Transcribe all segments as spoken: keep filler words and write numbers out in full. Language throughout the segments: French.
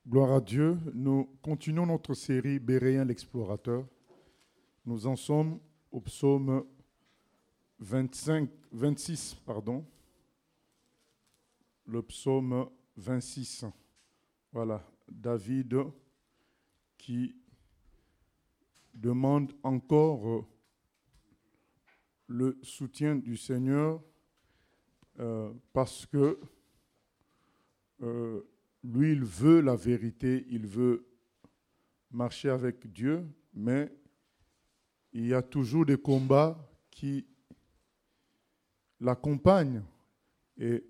Gloire à Dieu. Nous continuons notre série Béréen l'explorateur. Nous en sommes au psaume vingt-cinq, vingt-six, pardon. Le psaume vingt-six. Voilà, David qui demande encore le soutien du Seigneur euh, parce que euh, lui, il veut la vérité, il veut marcher avec Dieu, mais il y a toujours des combats qui l'accompagnent. Et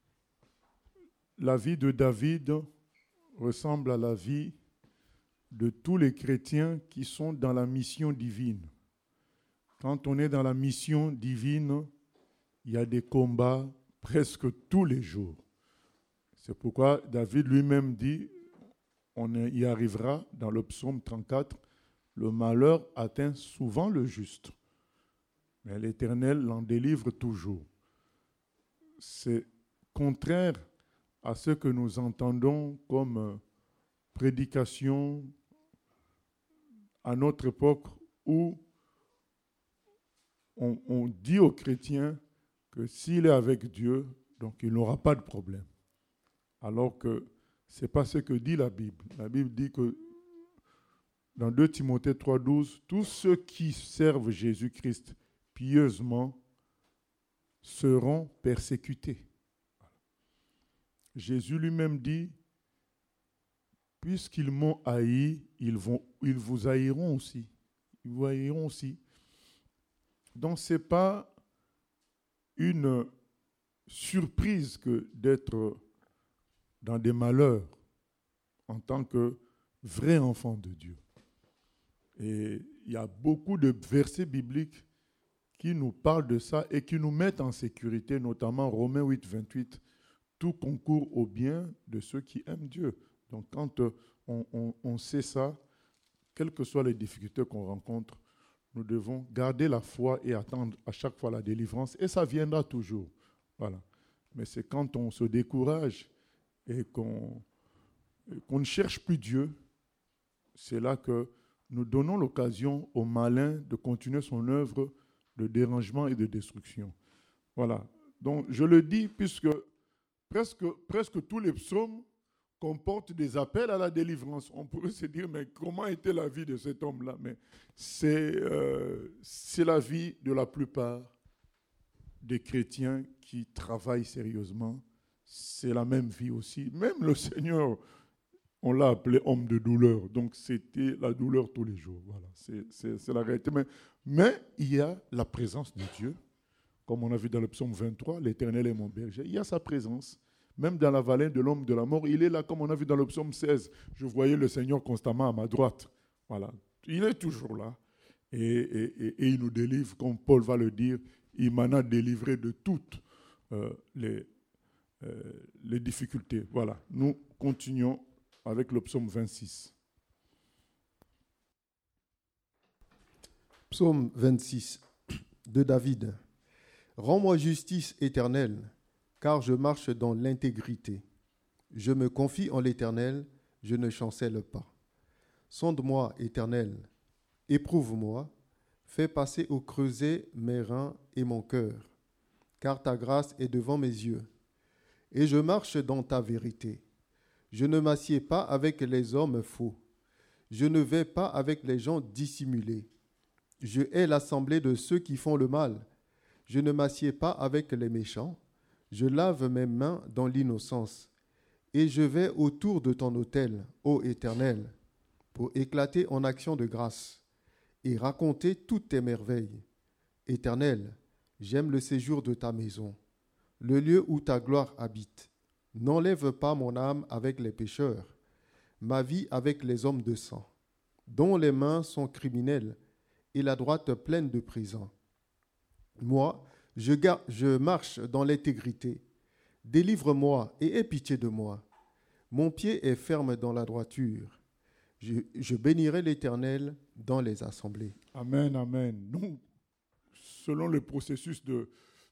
la vie de David ressemble à la vie de tous les chrétiens qui sont dans la mission divine. Quand on est dans la mission divine, il y a des combats presque tous les jours. C'est pourquoi David lui-même dit, on y arrivera dans le psaume trente-quatre, le malheur atteint souvent le juste, mais l'Éternel l'en délivre toujours. C'est contraire à ce que nous entendons comme prédication à notre époque où on, on dit aux chrétiens que s'il est avec Dieu, donc il n'aura pas de problème. Alors que ce n'est pas ce que dit la Bible. La Bible dit que dans deux Timothée trois douze, tous ceux qui servent Jésus-Christ pieusement seront persécutés. Jésus lui-même dit, puisqu'ils m'ont haï, ils, vont, ils vous haïront aussi. Ils vous haïront aussi. Donc ce n'est pas une surprise que d'être dans des malheurs en tant que vrai enfant de Dieu. Et il y a beaucoup de versets bibliques qui nous parlent de ça et qui nous mettent en sécurité, notamment Romains huit, vingt-huit, tout concourt au bien de ceux qui aiment Dieu. Donc quand on, on, on sait ça, quelles que soient les difficultés qu'on rencontre, nous devons garder la foi et attendre à chaque fois la délivrance, et ça viendra toujours. Voilà. Mais c'est quand on se décourage et qu'on, qu'on ne cherche plus Dieu, c'est là que nous donnons l'occasion au malin de continuer son œuvre de dérangement et de destruction. Voilà. Donc, je le dis puisque presque, presque tous les psaumes comportent des appels à la délivrance. On pourrait se dire, mais comment était la vie de cet homme-là? Mais c'est, euh, c'est la vie de la plupart des chrétiens qui travaillent sérieusement. C'est la même vie aussi. Même le Seigneur, on l'a appelé homme de douleur. Donc, c'était la douleur tous les jours. Voilà, c'est, c'est, c'est la réalité. Mais, mais il y a la présence de Dieu. Comme on a vu dans le psaume vingt-trois, l'Éternel est mon berger. Il y a sa présence. Même dans la vallée de l'homme de la mort, il est là, comme on a vu dans le psaume seize. Je voyais le Seigneur constamment à ma droite. Voilà. Il est toujours là. Et, et, et, et il nous délivre, comme Paul va le dire, il m'en a délivré de toutes euh, les... Euh, les difficultés. Voilà, nous continuons avec le psaume vingt-six. Psaume vingt-six de David. Rends-moi justice éternelle, car je marche dans l'intégrité. Je me confie en l'Éternel, je ne chancelle pas. Sonde-moi, Éternel, éprouve-moi, fais passer au creuset mes reins et mon cœur, car ta grâce est devant mes yeux. Et je marche dans ta vérité. Je ne m'assieds pas avec les hommes faux. Je ne vais pas avec les gens dissimulés. Je hais l'assemblée de ceux qui font le mal. Je ne m'assieds pas avec les méchants. Je lave mes mains dans l'innocence. Et je vais autour de ton autel, ô Éternel, pour éclater en action de grâce et raconter toutes tes merveilles. Éternel, j'aime le séjour de ta maison, le lieu où ta gloire habite. N'enlève pas mon âme avec les pécheurs, ma vie avec les hommes de sang, dont les mains sont criminelles et la droite pleine de présents. Moi, je, gar- je marche dans l'intégrité. Délivre-moi et aie pitié de moi. Mon pied est ferme dans la droiture. Je, je bénirai l'Éternel dans les assemblées. Amen, amen. Nous, selon le processus de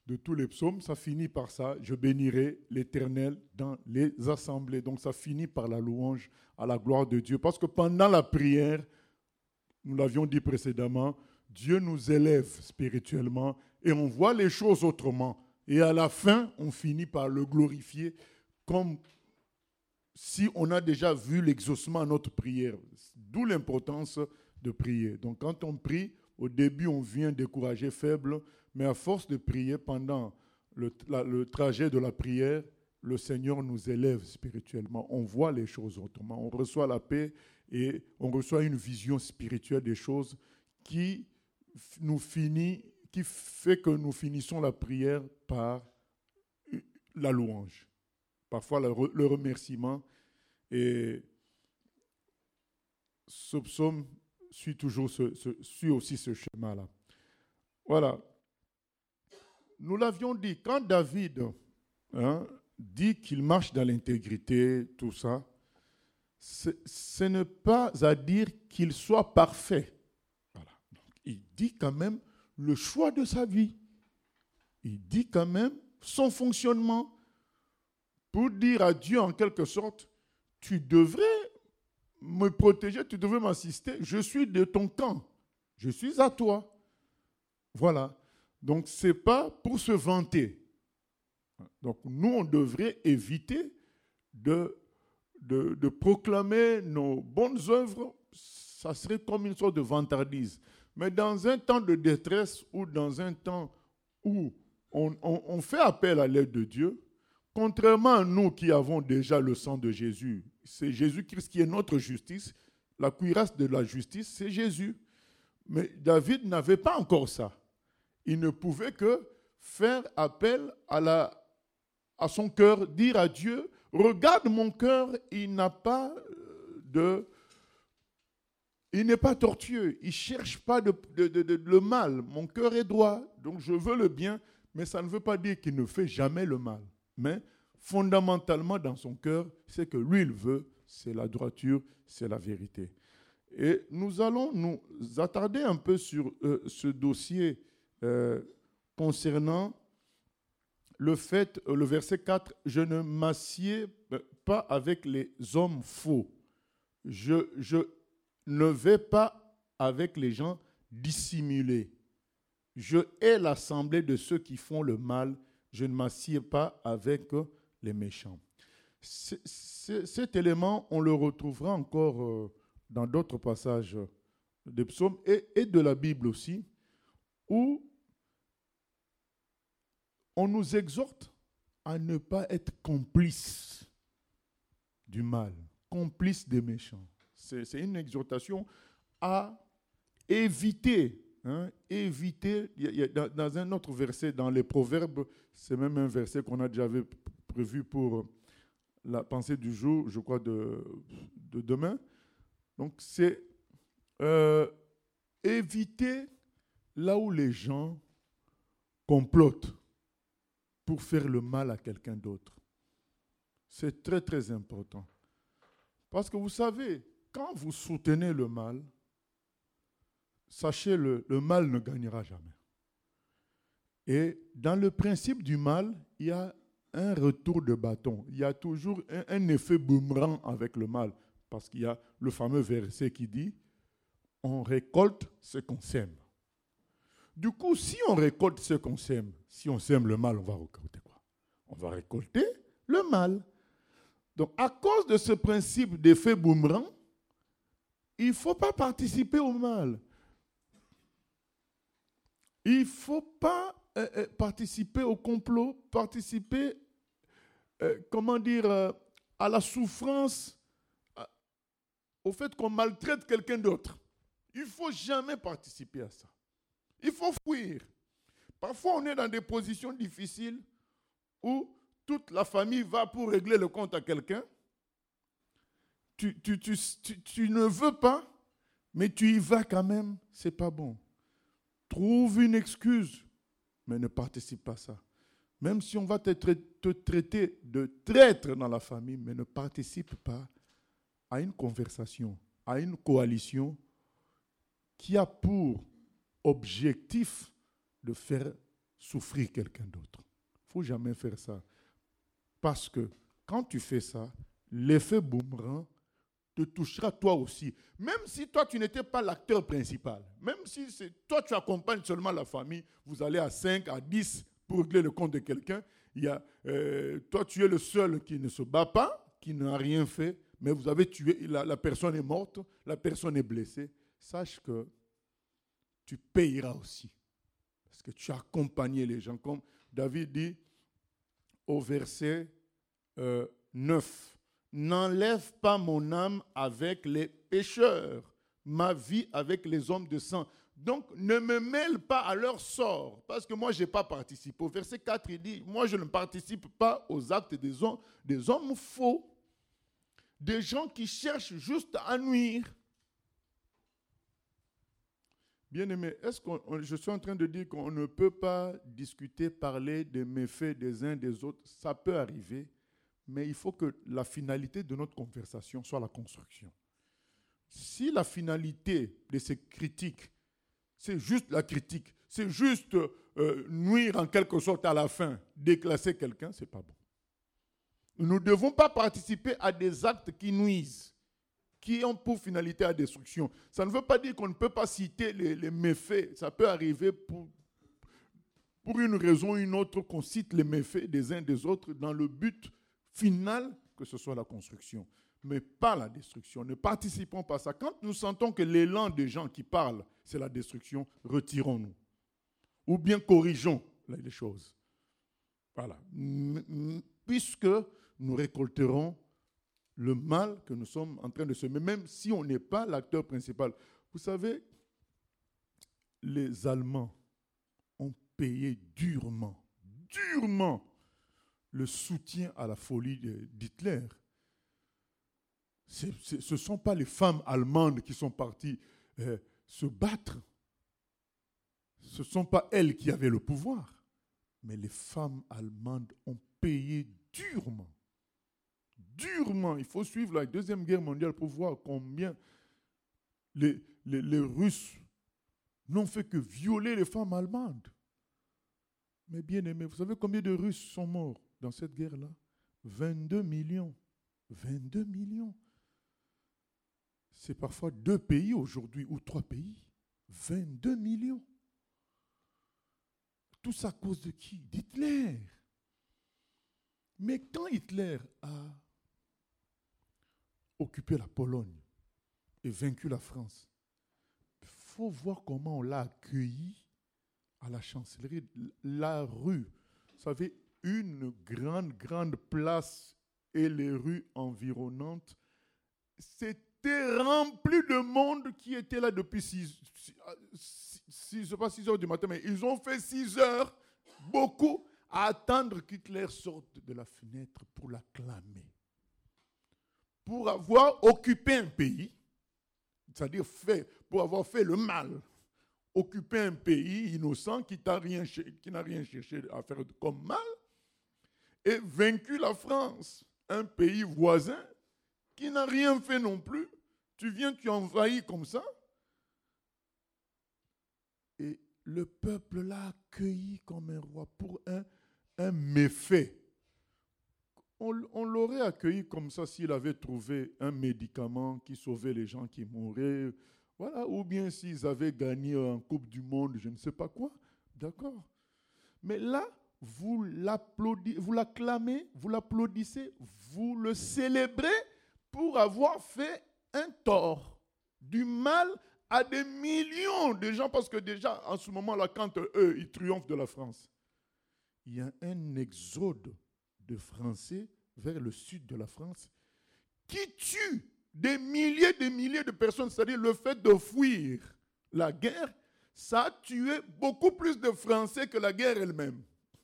de tous les psaumes, ça finit par ça. Je bénirai l'Éternel dans les assemblées. Donc ça finit par la louange à la gloire de Dieu. Parce que pendant la prière, nous l'avions dit précédemment, Dieu nous élève spirituellement et on voit les choses autrement. Et à la fin, on finit par le glorifier comme si on a déjà vu l'exaucement à notre prière. D'où l'importance de prier. Donc quand on prie, au début, on vient décourager, faible, mais à force de prier pendant le, la, le trajet de la prière, le Seigneur nous élève spirituellement. On voit les choses autrement. On reçoit la paix et on reçoit une vision spirituelle des choses qui nous finit, qui fait que nous finissons la prière par la louange. Parfois le, le remerciement. Et ce psaume suit toujours ce, ce, suit aussi ce schéma-là. Voilà. Nous l'avions dit, quand David hein, dit qu'il marche dans l'intégrité, tout ça, ce n'est pas à dire qu'il soit parfait. Voilà. Donc, il dit quand même le choix de sa vie. Il dit quand même son fonctionnement pour dire à Dieu en quelque sorte, tu devrais me protéger, tu devrais m'assister, je suis de ton camp, je suis à toi. Voilà. Donc, ce n'est pas pour se vanter. Donc, nous, on devrait éviter de, de, de proclamer nos bonnes œuvres. Ça serait comme une sorte de vantardise. Mais dans un temps de détresse ou dans un temps où on, on, on fait appel à l'aide de Dieu, contrairement à nous qui avons déjà le sang de Jésus, c'est Jésus-Christ qui est notre justice, la cuirasse de la justice, c'est Jésus. Mais David n'avait pas encore ça. Il ne pouvait que faire appel à, la, à son cœur, dire à Dieu, regarde mon cœur, il n'a pas de... Il n'est pas tortueux, il ne cherche pas de, de, de, de, le mal. Mon cœur est droit, donc je veux le bien, mais ça ne veut pas dire qu'il ne fait jamais le mal. Mais fondamentalement dans son cœur, c'est que lui, il veut, c'est la droiture, c'est la vérité. Et nous allons nous attarder un peu sur euh, ce dossier euh, concernant le fait, euh, le verset quatre, « Je ne m'assieds pas avec les hommes faux. Je, je ne vais pas avec les gens dissimulés. Je hais l'assemblée de ceux qui font le mal. Je ne m'assieds pas avec les méchants. » C'est, c'est, cet élément, on le retrouvera encore euh, dans d'autres passages des psaumes et, et de la Bible aussi, où on nous exhorte à ne pas être complice du mal, complice des méchants. C'est, c'est une exhortation à éviter, hein, éviter. Il y a, dans, dans un autre verset, dans les Proverbes, c'est même un verset qu'on a déjà prévu pour la pensée du jour, je crois, de, de demain. Donc, c'est euh, éviter là où les gens complotent pour faire le mal à quelqu'un d'autre. C'est très, très important. Parce que vous savez, quand vous soutenez le mal, sachez-le, le mal ne gagnera jamais. Et dans le principe du mal, il y a un retour de bâton. Il y a toujours un, un effet boomerang avec le mal. Parce qu'il y a le fameux verset qui dit « On récolte ce qu'on sème ». Du coup, si on récolte ce qu'on sème, si on sème le mal, on va récolter quoi? On va récolter le mal. Donc, à cause de ce principe d'effet boomerang, il ne faut pas participer au mal. Il ne faut pas euh, euh, participer au complot, participer, euh, comment dire, euh, à la souffrance, à, au fait qu'on maltraite quelqu'un d'autre. Il ne faut jamais participer à ça. Il faut fuir. Parfois, on est dans des positions difficiles où toute la famille va pour régler le compte à quelqu'un. Tu, tu, tu, tu, tu ne veux pas, mais tu y vas quand même. Ce n'est pas bon. Trouve une excuse, mais ne participe pas à ça. Même si on va te, te traiter de traître dans la famille, mais ne participe pas à une conversation, à une coalition qui a pour objectif de faire souffrir quelqu'un d'autre. Il ne faut jamais faire ça. Parce que quand tu fais ça, l'effet boomerang te touchera toi aussi. Même si toi, tu n'étais pas l'acteur principal, même si c'est, toi, tu accompagnes seulement la famille, vous allez à cinq, à dix pour régler le compte de quelqu'un, il y a, euh, toi, tu es le seul qui ne se bat pas, qui n'a rien fait, mais vous avez tué, la, la personne est morte, la personne est blessée. Sache que tu payeras aussi. Parce que tu as accompagné les gens. Comme David dit au verset euh, neuf, « N'enlève pas mon âme avec les pécheurs, ma vie avec les hommes de sang. » Donc, ne me mêle pas à leur sort, parce que moi, je n'ai pas participé. Au verset quatre, il dit, « Moi, je ne participe pas aux actes des hommes, des hommes faux, des gens qui cherchent juste à nuire. » Bien-aimé, est-ce que je suis en train de dire qu'on ne peut pas discuter, parler des méfaits des uns des autres? Ça peut arriver, mais il faut que la finalité de notre conversation soit la construction. Si la finalité de ces critiques, c'est juste la critique, c'est juste euh, nuire en quelque sorte à la fin, déclasser quelqu'un, ce n'est pas bon. Nous ne devons pas participer à des actes qui nuisent, qui ont pour finalité la destruction. Ça ne veut pas dire qu'on ne peut pas citer les, les méfaits. Ça peut arriver pour, pour une raison ou une autre qu'on cite les méfaits des uns des autres dans le but final que ce soit la construction, mais pas la destruction. Ne participons pas à ça. Quand nous sentons que l'élan des gens qui parlent, c'est la destruction, retirons-nous. Ou bien corrigeons les choses. Voilà. Puisque nous récolterons le mal que nous sommes en train de semer, même si on n'est pas l'acteur principal. Vous savez, les Allemands ont payé durement, durement, le soutien à la folie d'Hitler. C'est, c'est, ce ne sont pas les femmes allemandes qui sont parties euh, se battre. Ce ne sont pas elles qui avaient le pouvoir. Mais les femmes allemandes ont payé durement. Durement. Il faut suivre la Deuxième Guerre mondiale pour voir combien les, les, les Russes n'ont fait que violer les femmes allemandes. Mais bien aimés, vous savez combien de Russes sont morts dans cette guerre-là? vingt-deux millions. vingt-deux millions. C'est parfois deux pays aujourd'hui ou trois pays. vingt-deux millions. Tout ça à cause de qui? D'Hitler. Mais quand Hitler a occupé la Pologne et vaincu la France, il faut voir comment on l'a accueilli à la chancellerie. La rue, vous savez, une grande, grande place et les rues environnantes, c'était rempli de monde qui était là depuis six, six, six, je sais pas six heures du matin, mais ils ont fait six heures, beaucoup, à attendre qu'Hitler sorte de la fenêtre pour l'acclamer. Pour avoir occupé un pays, c'est-à-dire fait, pour avoir fait le mal, occuper un pays innocent qui n'a rien, qui n'a rien cherché à faire comme mal, et vaincu la France, un pays voisin qui n'a rien fait non plus. Tu viens, tu envahis comme ça. Et le peuple l'a accueilli comme un roi pour un, un méfait. On, on l'aurait accueilli comme ça s'il avait trouvé un médicament qui sauvait les gens qui mouraient. Voilà, ou bien s'ils avaient gagné en Coupe du Monde, je ne sais pas quoi. D'accord. Mais là, vous l'applaudissez, vous l'acclamez, vous l'applaudissez, vous le célébrez pour avoir fait un tort, du mal à des millions de gens, parce que déjà, en ce moment-là, quand eux, ils triomphent de la France, il y a un exode de Français vers le sud de la France qui tue des milliers et des milliers de personnes. C'est-à-dire le fait de fuir la guerre, ça a tué beaucoup plus de Français que la guerre elle-même.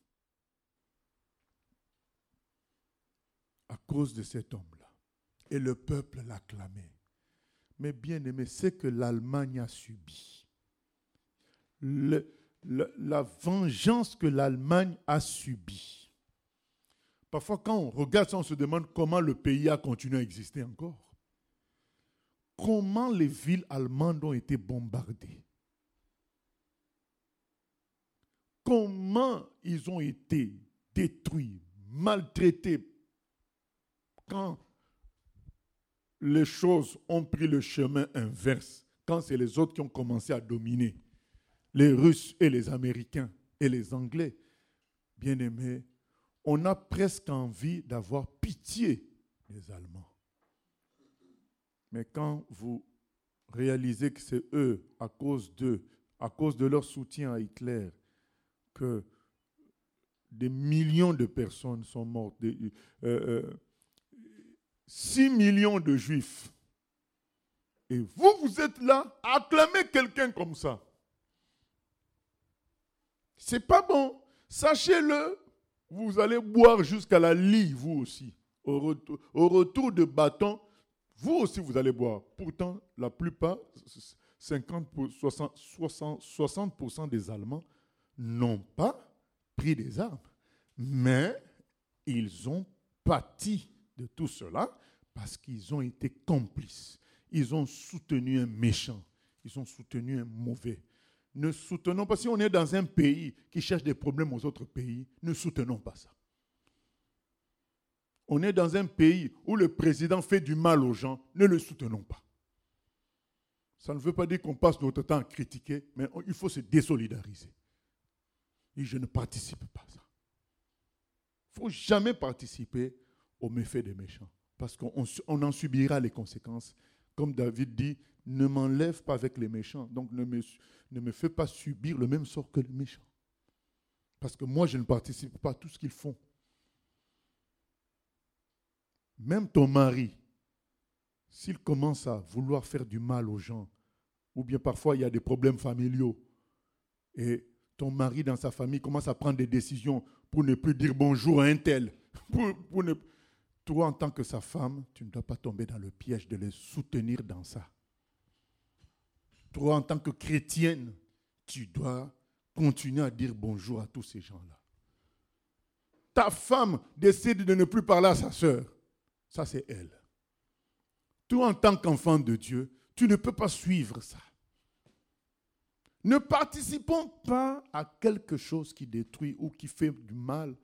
À cause de cet homme-là. Et le peuple l'acclamait. Mais bien aimé, c'est que l'Allemagne a subi. Le, le, la vengeance que l'Allemagne a subie. Parfois, quand on regarde ça, on se demande comment le pays a continué à exister encore. Comment les villes allemandes ont été bombardées. comment ils ont été détruits, maltraités quand les choses ont pris le chemin inverse, quand c'est les autres qui ont commencé à dominer, les Russes et les Américains et les Anglais. Bien-aimés, on a presque envie d'avoir pitié des Allemands. Mais quand vous réalisez que c'est eux, à cause d'eux, à cause de leur soutien à Hitler, que des millions de personnes sont mortes, des, euh, euh, six millions de Juifs, et vous, vous êtes là à acclamer quelqu'un comme ça. C'est pas bon. Sachez-le, vous allez boire jusqu'à la lie, vous aussi. Au retour, au retour de bâton, vous aussi, vous allez boire. Pourtant, la plupart, cinquante pour cent, soixante, soixante pour cent des Allemands n'ont pas pris des armes. Mais ils ont pâti de tout cela parce qu'ils ont été complices. Ils ont soutenu un méchant. Ils ont soutenu un mauvais. Ne soutenons pas, si on est dans un pays qui cherche des problèmes aux autres pays, ne soutenons pas ça. On est dans un pays où le président fait du mal aux gens, ne le soutenons pas. Ça ne veut pas dire qu'on passe notre temps à critiquer, mais il faut se désolidariser. Et je ne participe pas à ça. Il ne faut jamais participer aux méfaits des méchants, parce qu'on on en subira les conséquences. Comme David dit, ne m'enlève pas avec les méchants, donc ne me, ne me fais pas subir le même sort que les méchants. Parce que moi, je ne participe pas à tout ce qu'ils font. Même ton mari, s'il commence à vouloir faire du mal aux gens, ou bien parfois il y a des problèmes familiaux, et ton mari dans sa famille commence à prendre des décisions pour ne plus dire bonjour à un tel, pour, pour ne... toi en tant que sa femme, tu ne dois pas tomber dans le piège de les soutenir dans ça. Toi en tant que chrétienne, tu dois continuer à dire bonjour à tous ces gens-là. Ta femme décide de ne plus parler à sa sœur. Ça, c'est elle. Toi, en tant qu'enfant de Dieu, tu ne peux pas suivre ça. Ne participons pas à quelque chose qui détruit ou qui fait du mal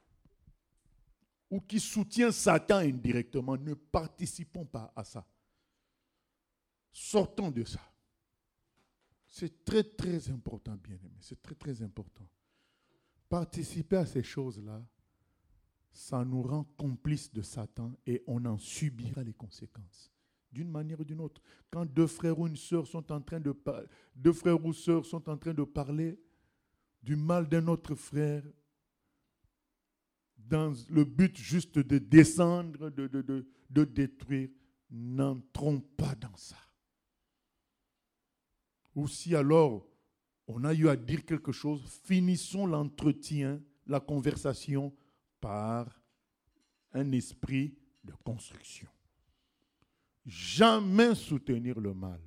ou qui soutient Satan indirectement. Ne participons pas à ça. Sortons de ça. C'est très, très important, bien-aimé. C'est très, très important. Participer à ces choses-là, ça nous rend complices de Satan et on en subira les conséquences, d'une manière ou d'une autre. Quand deux frères ou une sœur sont en train de par... deux frères ou sœurs sont en train de parler du mal d'un autre frère, dans le but juste de descendre, de, de, de, de détruire, n'entrons pas dans ça. Ou si alors on a eu à dire quelque chose, finissons l'entretien, la conversation, par un esprit de construction. Jamais soutenir le mal.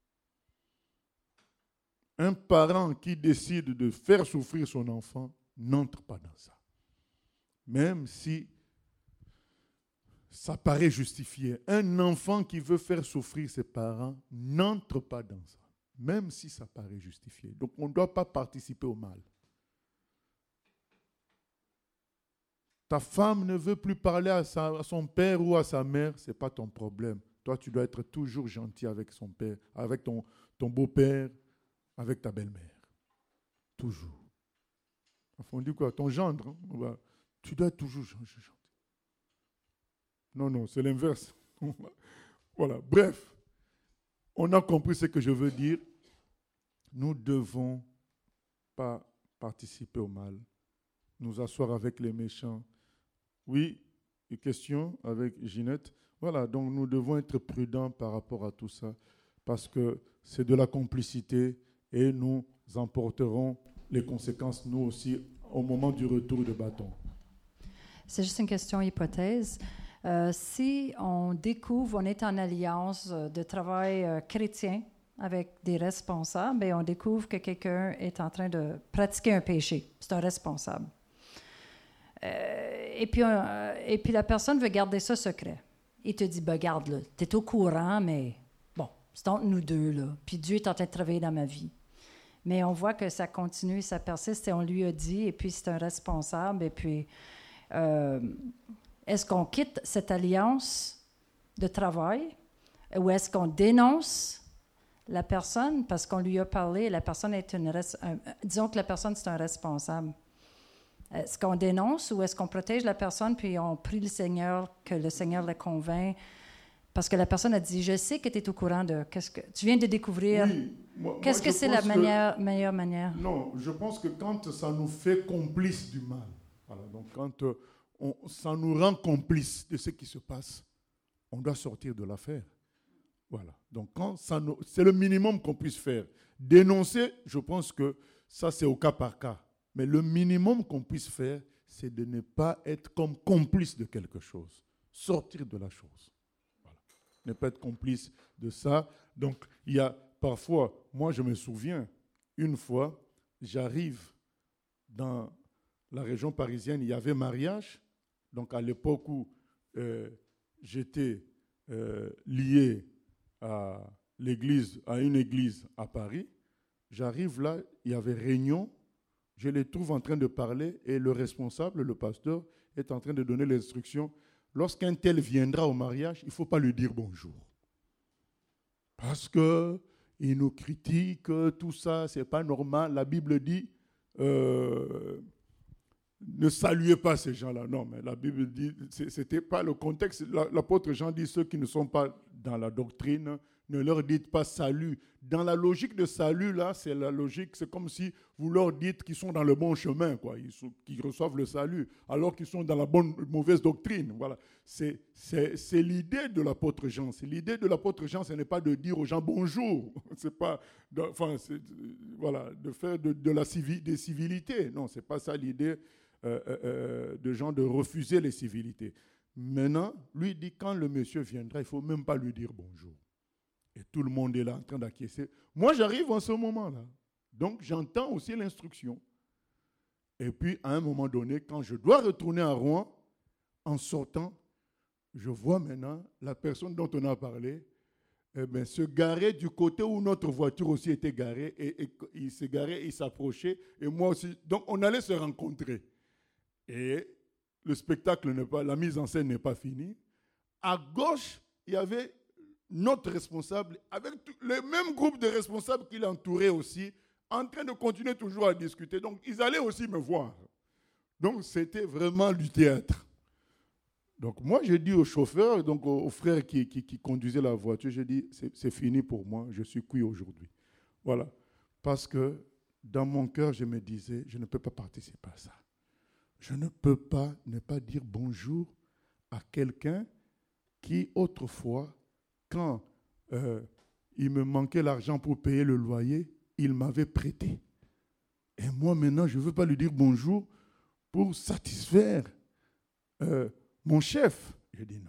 Un parent qui décide de faire souffrir son enfant n'entre pas dans ça. Même si ça paraît justifié. Un enfant qui veut faire souffrir ses parents n'entre pas dans ça. Même si ça paraît justifié. Donc on ne doit pas participer au mal. Ta femme ne veut plus parler à, sa, à son père ou à sa mère, ce n'est pas ton problème. Toi, tu dois être toujours gentil avec son père, avec ton, ton beau-père, avec ta belle-mère. Toujours. Enfin, on dit quoi? Ton gendre, hein? Tu dois être toujours gentil. Non, non, c'est l'inverse. Voilà, bref. On a compris ce que je veux dire. Nous ne devons pas participer au mal. Nous asseoir avec les méchants. Oui, une question avec Ginette. Voilà, donc nous devons être prudents par rapport à tout ça, parce que c'est de la complicité et nous emporterons les conséquences, nous aussi, au moment du retour de bâton. C'est juste une question hypothèse. Euh, si on découvre, on est en alliance de travail euh, chrétien avec des responsables, bien, on découvre que quelqu'un est en train de pratiquer un péché. C'est un responsable. Euh, et, puis, euh, et puis la personne veut garder ça secret. Il te dit, ben, garde, là, t'es au courant, mais bon, c'est entre nous deux, là. Puis Dieu est en train de travailler dans ma vie. Mais on voit que ça continue, ça persiste et on lui a dit, et puis c'est un responsable. Et puis, euh, est-ce qu'on quitte cette alliance de travail ou est-ce qu'on dénonce la personne parce qu'on lui a parlé, la personne est une... Res- un, disons que la personne, c'est un responsable. Est-ce qu'on dénonce ou est-ce qu'on protège la personne puis on prie le Seigneur, que le Seigneur la convainc? Parce que la personne a dit, je sais que tu es au courant de... Qu'est-ce que tu viens de découvrir. Oui, moi- Qu'est-ce moi, que je c'est la pense que- manière, meilleure manière? Non, je pense que quand ça nous fait complices du mal, voilà, donc quand euh, on- ça nous rend complices de ce qui se passe, on doit sortir de l'affaire. Voilà. Donc quand ça nous- c'est le minimum qu'on puisse faire. Dénoncer, je pense que ça c'est au cas par cas. Mais le minimum qu'on puisse faire, c'est de ne pas être comme complice de quelque chose. Sortir de la chose. Voilà. Ne pas être complice de ça. Donc il y a parfois, moi je me souviens, une fois, j'arrive dans la région parisienne, il y avait mariage. Donc à l'époque où euh, j'étais euh, lié à l'église, à une église à Paris, j'arrive là, il y avait réunion, je les trouve en train de parler et le responsable, le pasteur, est en train de donner les instructions. Lorsqu'un tel viendra au mariage, il ne faut pas lui dire bonjour. Parce qu'il nous critique, tout ça, ce n'est pas normal. La Bible dit, euh, ne saluez pas ces gens-là. Non, mais la Bible dit, ce n'était pas le contexte. L'apôtre Jean dit, ceux qui ne sont pas dans la doctrine, ne leur dites pas salut. Dans la logique de salut, là, c'est la logique, c'est comme si vous leur dites qu'ils sont dans le bon chemin, quoi, ils sont, qu'ils reçoivent le salut, alors qu'ils sont dans la bonne, mauvaise doctrine. Voilà. C'est, c'est, c'est l'idée de l'apôtre Jean. C'est l'idée de l'apôtre Jean, ce n'est pas de dire aux gens bonjour, c'est pas, de, enfin, c'est, voilà, de faire de, de la civi, des civilités. Non, c'est pas ça l'idée euh, euh, de Jean, de refuser les civilités. Maintenant, lui dit, quand le monsieur viendra, il ne faut même pas lui dire bonjour. Et tout le monde est là en train d'acquiescer. Moi, j'arrive en ce moment-là. Donc, j'entends aussi l'instruction. Et puis, à un moment donné, quand je dois retourner à Rouen, en sortant, je vois maintenant la personne dont on a parlé eh bien, se garer du côté où notre voiture aussi était garée. Et, et il se garait, il s'approchait. Et moi aussi. Donc, on allait se rencontrer. Et le spectacle n'est pas, la mise en scène n'est pas finie. À gauche, il y avait notre responsable, avec le même groupe de responsables qui l'entouraient aussi, en train de continuer toujours à discuter. Donc, ils allaient aussi me voir. Donc, c'était vraiment du théâtre. Donc, moi, j'ai dit au chauffeur, donc au, au frère qui, qui, qui conduisait la voiture, j'ai dit, c'est, c'est fini pour moi, je suis cuit aujourd'hui. Voilà. Parce que dans mon cœur, je me disais, je ne peux pas participer à ça. Je ne peux pas ne pas dire bonjour à quelqu'un qui, autrefois, quand euh, il me manquait l'argent pour payer le loyer, il m'avait prêté. Et moi, maintenant, je ne veux pas lui dire bonjour pour satisfaire euh, mon chef. J'ai dit non.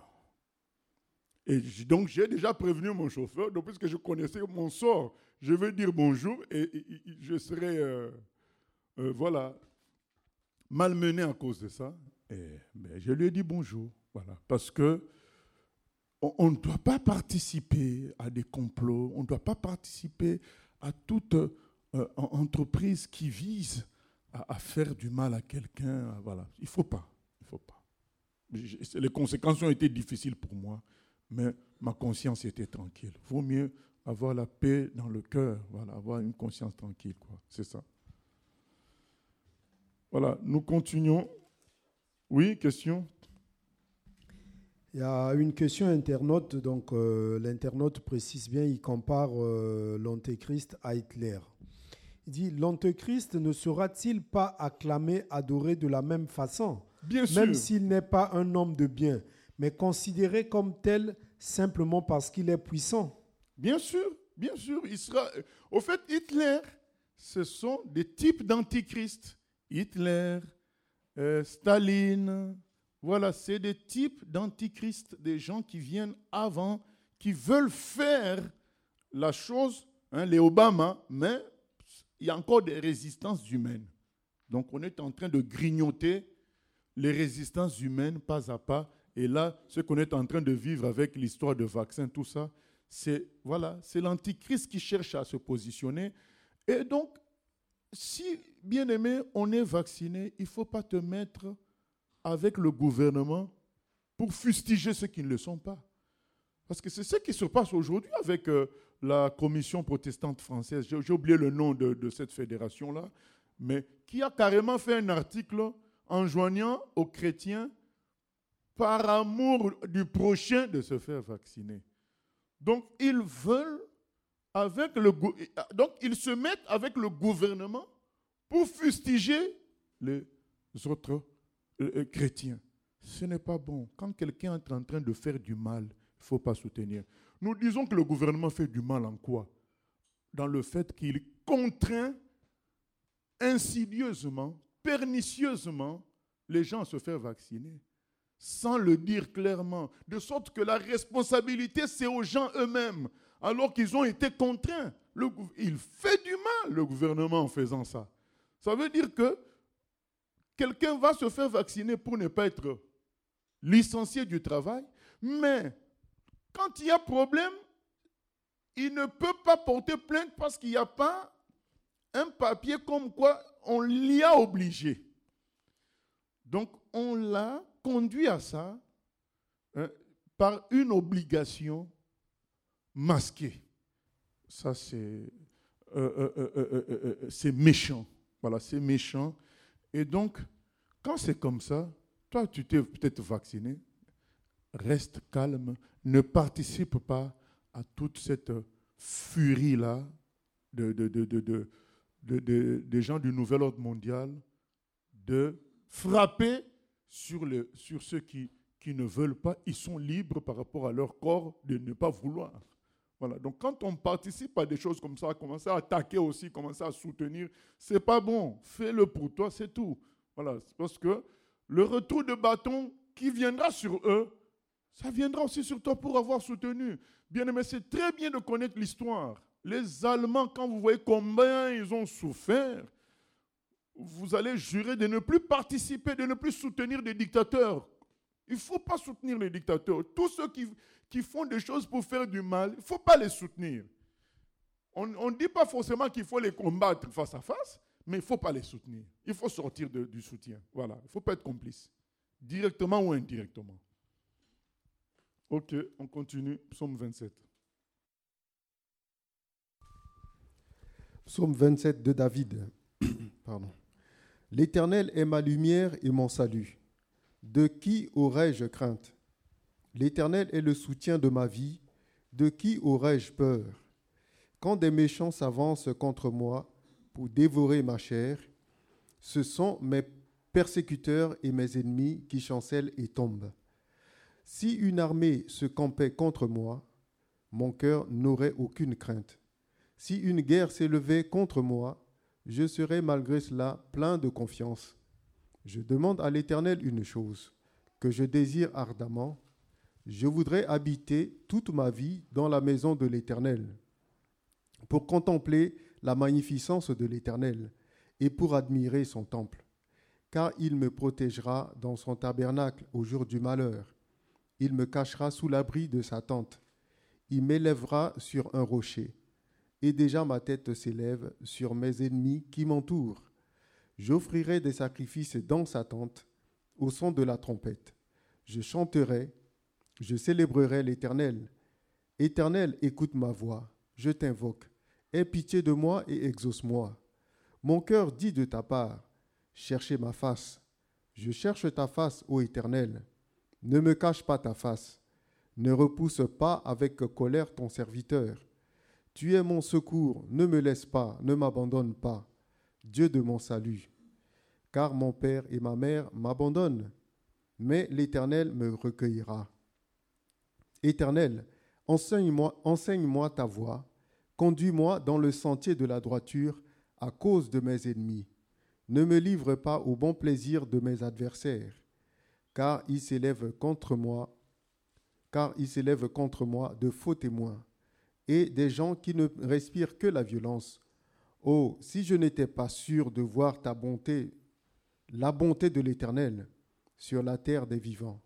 Et donc, j'ai déjà prévenu mon chauffeur, donc puisque je connaissais mon sort, je vais dire bonjour et, et, et je serai, euh, euh, voilà, malmené à cause de ça. Et ben, je lui ai dit bonjour, voilà, parce que on ne doit pas participer à des complots, on ne doit pas participer à toute euh, entreprise qui vise à, à faire du mal à quelqu'un. Voilà. Il ne faut pas. Il faut pas. Les conséquences ont été difficiles pour moi, mais ma conscience était tranquille. Il vaut mieux avoir la paix dans le cœur, voilà, avoir une conscience tranquille, quoi. C'est ça. Voilà, nous continuons. Oui, question ? Il y a une question internaute, donc euh, l'internaute précise bien, il compare euh, l'antéchrist à Hitler. Il dit, l'antéchrist ne sera-t-il pas acclamé, adoré de la même façon ? Bien sûr. Même s'il n'est pas un homme de bien, mais considéré comme tel simplement parce qu'il est puissant ? Bien sûr, bien sûr. Il sera... Au fait, Hitler, ce sont des types d'antichrist. Hitler, euh, Staline... Voilà, c'est des types d'antichrist, des gens qui viennent avant, qui veulent faire la chose, hein, les Obama, mais il y a encore des résistances humaines. Donc on est en train de grignoter les résistances humaines pas à pas. Et là, ce qu'on est en train de vivre avec l'histoire de vaccins, tout ça, c'est, voilà, c'est l'antichrist qui cherche à se positionner. Et donc, si, bien aimé, on est vacciné, il ne faut pas te mettre avec le gouvernement pour fustiger ceux qui ne le sont pas. Parce que c'est ce qui se passe aujourd'hui avec euh, la Commission protestante française. J'ai, j'ai oublié le nom de, de cette fédération-là, mais qui a carrément fait un article enjoignant aux chrétiens, par amour du prochain, de se faire vacciner. Donc, ils veulent avec le donc ils se mettent avec le gouvernement pour fustiger les autres euh, chrétiens. Ce n'est pas bon. Quand quelqu'un est en train de faire du mal, il ne faut pas soutenir. Nous disons que le gouvernement fait du mal en quoi? Dans le fait qu'il contraint insidieusement, pernicieusement, les gens à se faire vacciner, sans le dire clairement, de sorte que la responsabilité, c'est aux gens eux-mêmes, alors qu'ils ont été contraints. Le, il fait du mal, le gouvernement, en faisant ça. Ça veut dire que quelqu'un va se faire vacciner pour ne pas être licencié du travail, mais quand il y a problème, il ne peut pas porter plainte parce qu'il n'y a pas un papier comme quoi on l'y a obligé. Donc, on l'a conduit à ça hein, par une obligation masquée. Ça, c'est, euh, euh, euh, euh, euh, c'est méchant. Voilà, c'est méchant. Et donc, quand c'est comme ça, toi, tu t'es peut-être vacciné, reste calme, ne participe pas à toute cette furie-là de, de, de, de, de, de, de, des gens du nouvel ordre mondial de frapper sur, le, sur ceux qui, qui ne veulent pas. Ils sont libres par rapport à leur corps de ne pas vouloir. Voilà. Donc quand on participe à des choses comme ça, commencer à attaquer aussi, commencer à soutenir, c'est pas bon. Fais-le pour toi, c'est tout. Voilà. Parce que le retour de bâton qui viendra sur eux, ça viendra aussi sur toi pour avoir soutenu. Bien aimé, c'est très bien de connaître l'histoire. Les Allemands, quand vous voyez combien ils ont souffert, vous allez jurer de ne plus participer, de ne plus soutenir des dictateurs. Il ne faut pas soutenir les dictateurs. Tous ceux qui, qui font des choses pour faire du mal, il ne faut pas les soutenir. On ne dit pas forcément qu'il faut les combattre face à face, mais il ne faut pas les soutenir. Il faut sortir de, du soutien. Voilà, il ne faut pas être complice, directement ou indirectement. Ok, on continue. Psaume vingt-sept. Psaume vingt-sept de David. Pardon. L'Éternel est ma lumière et mon salut. De qui aurais-je crainte? L'Éternel est le soutien de ma vie. De qui aurais-je peur? Quand des méchants s'avancent contre moi pour dévorer ma chair, ce sont mes persécuteurs et mes ennemis qui chancellent et tombent. Si une armée se campait contre moi, mon cœur n'aurait aucune crainte. Si une guerre s'élevait contre moi, je serai malgré cela plein de confiance. Je demande à l'Éternel une chose, que je désire ardemment. Je voudrais habiter toute ma vie dans la maison de l'Éternel, pour contempler la magnificence de l'Éternel et pour admirer son temple. Car il me protégera dans son tabernacle au jour du malheur. Il me cachera sous l'abri de sa tente. Il m'élèvera sur un rocher. Et déjà ma tête s'élève sur mes ennemis qui m'entourent. J'offrirai des sacrifices dans sa tente, au son de la trompette. Je chanterai, je célébrerai l'Éternel. Éternel, écoute ma voix, je t'invoque. Aie pitié de moi et exauce-moi. Mon cœur dit de ta part, cherchez ma face. Je cherche ta face, ô Éternel. Ne me cache pas ta face. Ne repousse pas avec colère ton serviteur. Tu es mon secours, ne me laisse pas, ne m'abandonne pas, Dieu de mon salut. Car mon père et ma mère m'abandonnent, mais l'Éternel me recueillera. Éternel, enseigne-moi, enseigne-moi ta voie, conduis-moi dans le sentier de la droiture à cause de mes ennemis. Ne me livre pas au bon plaisir de mes adversaires, car ils s'élèvent contre moi, car ils s'élèvent contre moi de faux témoins et des gens qui ne respirent que la violence. Oh, si je n'étais pas sûr de voir ta bonté, la bonté de l'Éternel sur la terre des vivants.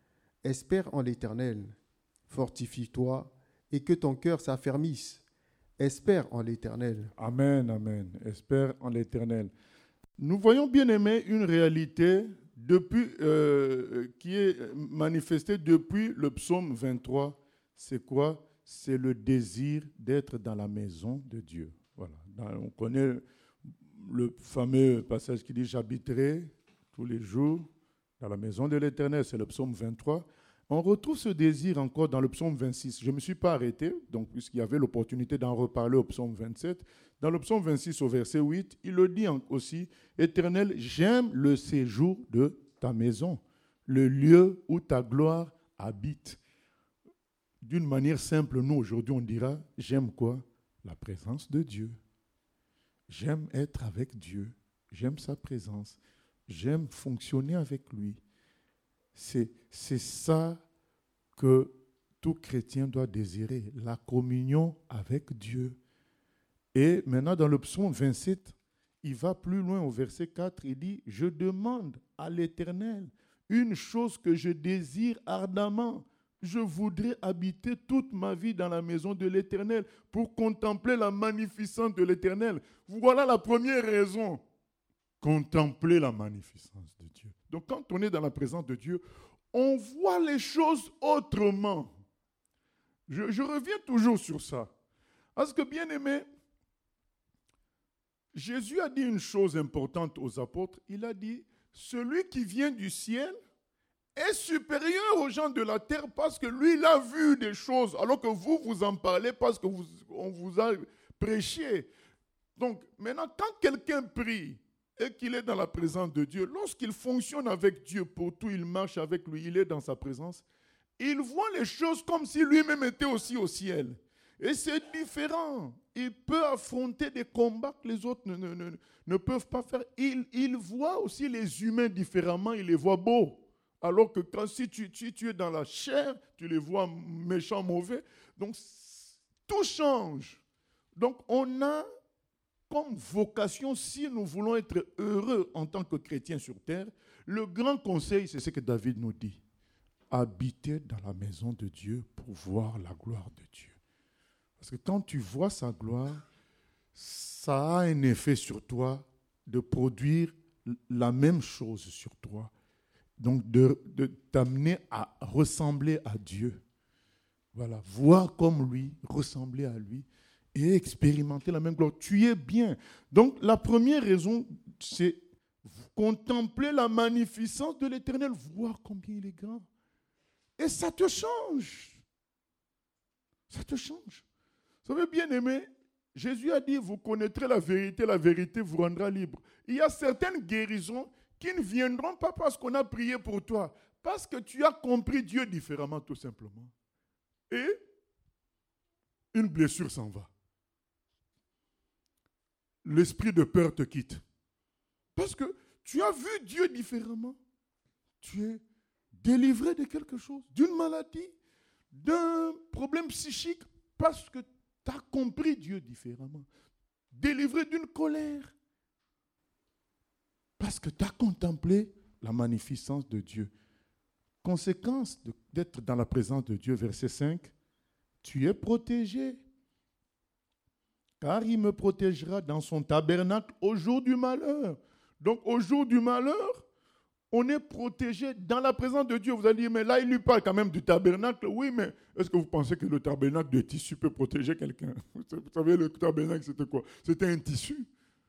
Espère en l'Éternel, fortifie-toi et que ton cœur s'affermisse. Espère en l'Éternel. Amen, amen. Espère en l'Éternel. Nous voyons, bien aimé, une réalité depuis, euh, qui est manifestée depuis le psaume vingt-trois. C'est quoi? C'est le désir d'être dans la maison de Dieu. Voilà. Dans, on connaît le fameux passage qui dit « J'habiterai tous les jours dans la maison de l'Éternel ». C'est le psaume vingt-trois. On retrouve ce désir encore dans le psaume vingt-six. Je ne me suis pas arrêté, donc, puisqu'il y avait l'opportunité d'en reparler au psaume vingt-sept. Dans le psaume vingt-six, au verset huit, il le dit aussi, « Éternel, j'aime le séjour de ta maison, le lieu où ta gloire habite. » D'une manière simple, nous, aujourd'hui, on dira, « J'aime quoi? La présence de Dieu. J'aime être avec Dieu. J'aime sa présence. J'aime fonctionner avec lui. » C'est, c'est ça que tout chrétien doit désirer, la communion avec Dieu. Et maintenant, dans le psaume vingt-sept, il va plus loin au verset quatre, il dit « Je demande à l'Éternel une chose que je désire ardemment. Je voudrais habiter toute ma vie dans la maison de l'Éternel pour contempler la magnificence de l'Éternel. » Voilà la première raison. Contempler la magnificence de Dieu. Donc quand on est dans la présence de Dieu, on voit les choses autrement. Je, je reviens toujours sur ça. Parce que, bien aimé, Jésus a dit une chose importante aux apôtres. Il a dit, celui qui vient du ciel est supérieur aux gens de la terre parce que lui, il a vu des choses, alors que vous, vous en parlez parce qu'on vous, on vous a prêché. Donc, maintenant, quand quelqu'un prie et qu'il est dans la présence de Dieu, lorsqu'il fonctionne avec Dieu pour tout, il marche avec lui, il est dans sa présence, il voit les choses comme si lui-même était aussi au ciel. Et c'est différent. Il peut affronter des combats que les autres ne, ne, ne, ne peuvent pas faire. Il, il voit aussi les humains différemment, il les voit beaux. Alors que quand, si, tu, si tu es dans la chair, tu les vois méchants, mauvais. Donc, tout change. Donc, on a comme vocation, si nous voulons être heureux en tant que chrétiens sur terre, le grand conseil, c'est ce que David nous dit. Habiter dans la maison de Dieu pour voir la gloire de Dieu. Parce que quand tu vois sa gloire, ça a un effet sur toi de produire la même chose sur toi. Donc de, de t'amener à ressembler à Dieu. Voilà, voir comme lui, ressembler à lui et expérimenter la même gloire. Tu es bien. Donc la première raison, c'est contempler la magnificence de l'Éternel, voir combien il est grand. Et ça te change. Ça te change. Vous savez, bien aimé, Jésus a dit, vous connaîtrez la vérité, la vérité vous rendra libre. Il y a certaines guérisons qui ne viendront pas parce qu'on a prié pour toi, parce que tu as compris Dieu différemment, tout simplement. Et une blessure s'en va. L'esprit de peur te quitte. Parce que tu as vu Dieu différemment. Tu es délivré de quelque chose, d'une maladie, d'un problème psychique, parce que tu as compris Dieu différemment. Délivré d'une colère, parce que tu as contemplé la magnificence de Dieu. Conséquence de, d'être dans la présence de Dieu, verset cinq, tu es protégé, car il me protégera dans son tabernacle au jour du malheur. Donc au jour du malheur, on est protégé dans la présence de Dieu. Vous allez dire, mais là, il lui parle quand même du tabernacle. Oui, mais est-ce que vous pensez que le tabernacle de tissu peut protéger quelqu'un? Vous savez, le tabernacle, c'était quoi? C'était un tissu.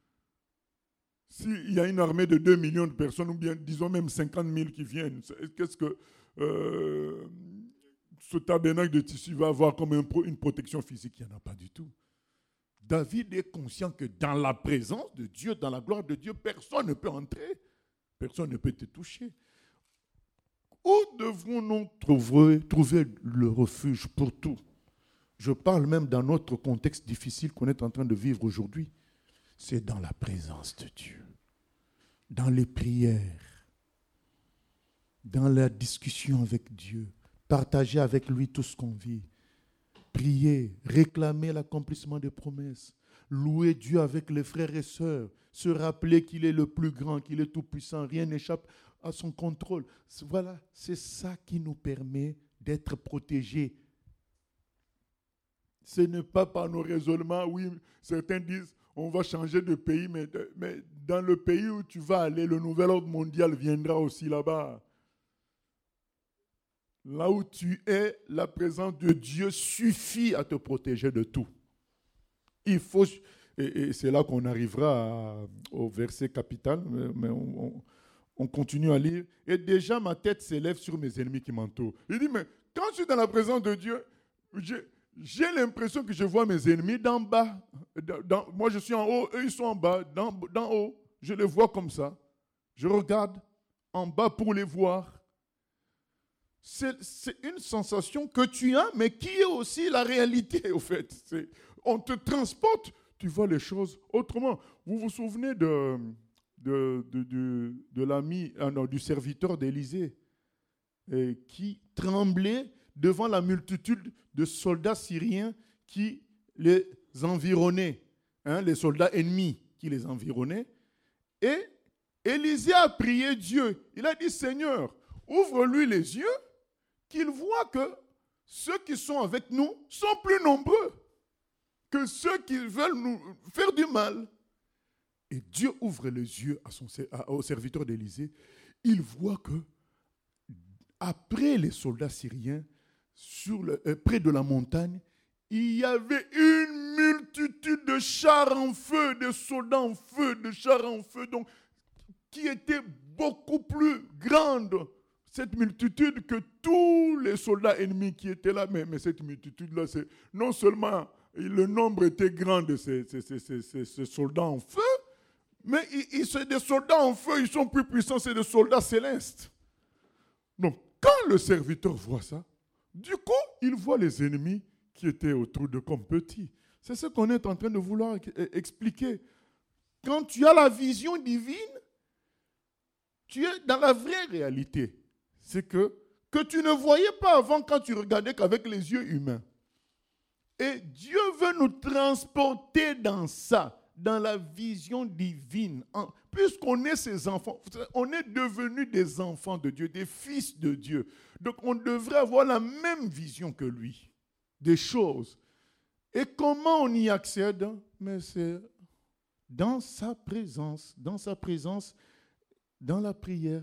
S'il y a une armée de deux millions de personnes, ou bien disons même cinquante mille qui viennent, qu'est-ce que euh, ce tabernacle de tissu va avoir comme un, une protection physique? Il n'y en a pas du tout. David est conscient que dans la présence de Dieu, dans la gloire de Dieu, personne ne peut entrer. Personne ne peut te toucher. Où devrons-nous trouver, trouver le refuge pour tout? Je parle même dans notre contexte difficile qu'on est en train de vivre aujourd'hui. C'est dans la présence de Dieu, dans les prières, dans la discussion avec Dieu, partager avec lui tout ce qu'on vit, prier, réclamer l'accomplissement des promesses, louer Dieu avec les frères et sœurs, se rappeler qu'il est le plus grand, qu'il est tout puissant, rien n'échappe à son contrôle. Voilà, c'est ça qui nous permet d'être protégés. Ce n'est pas par nos raisonnements. Oui, certains disent, on va changer de pays, mais, mais dans le pays où tu vas aller, le nouvel ordre mondial viendra aussi là-bas. Là où tu es, la présence de Dieu suffit à te protéger de tout. Il faut, et, et c'est là qu'on arrivera à, au verset capital, mais, mais on, on, on continue à lire. Et déjà, ma tête s'élève sur mes ennemis qui m'entourent. Il dit, mais quand je suis dans la présence de Dieu, j'ai, j'ai l'impression que je vois mes ennemis d'en bas. Dans, dans, moi, je suis en haut, eux, ils sont en bas. D'en, d'en haut, je les vois comme ça. Je regarde en bas pour les voir. C'est, c'est une sensation que tu as, mais qui est aussi la réalité, au fait. C'est, on te transporte, tu vois les choses autrement. Vous vous souvenez de, de, de, de, de l'ami, ah non, du serviteur d'Élisée, et qui tremblait devant la multitude de soldats syriens qui les environnaient, hein, les soldats ennemis qui les environnaient. Et Élisée a prié Dieu. Il a dit, Seigneur, ouvre-lui les yeux, qu'il voit que ceux qui sont avec nous sont plus nombreux que ceux qui veulent nous faire du mal. Et Dieu ouvre les yeux à son, à, au serviteur d'Élisée. Il voit que après les soldats syriens, sur le, euh, près de la montagne, il y avait une multitude de chars en feu, de soldats en feu, de chars en feu, donc, qui était beaucoup plus grande, cette multitude, que tous les soldats ennemis qui étaient là. Mais, mais cette multitude-là, c'est non seulement le nombre était grand de ces, ces, ces, ces, ces soldats en feu, mais ils, ils, c'est des soldats en feu, ils sont plus puissants, c'est des soldats célestes. Donc, quand le serviteur voit ça, du coup, il voit les ennemis qui étaient autour de comme petits. C'est ce qu'on est en train de vouloir expliquer. Quand tu as la vision divine, tu es dans la vraie réalité. C'est que, que tu ne voyais pas avant quand tu regardais qu'avec les yeux humains. Et Dieu veut nous transporter dans ça, dans la vision divine. Puisqu'on est ses enfants, on est devenus des enfants de Dieu, des fils de Dieu. Donc on devrait avoir la même vision que lui, des choses. Et comment on y accède? Mais c'est dans sa présence, dans sa présence, dans la prière.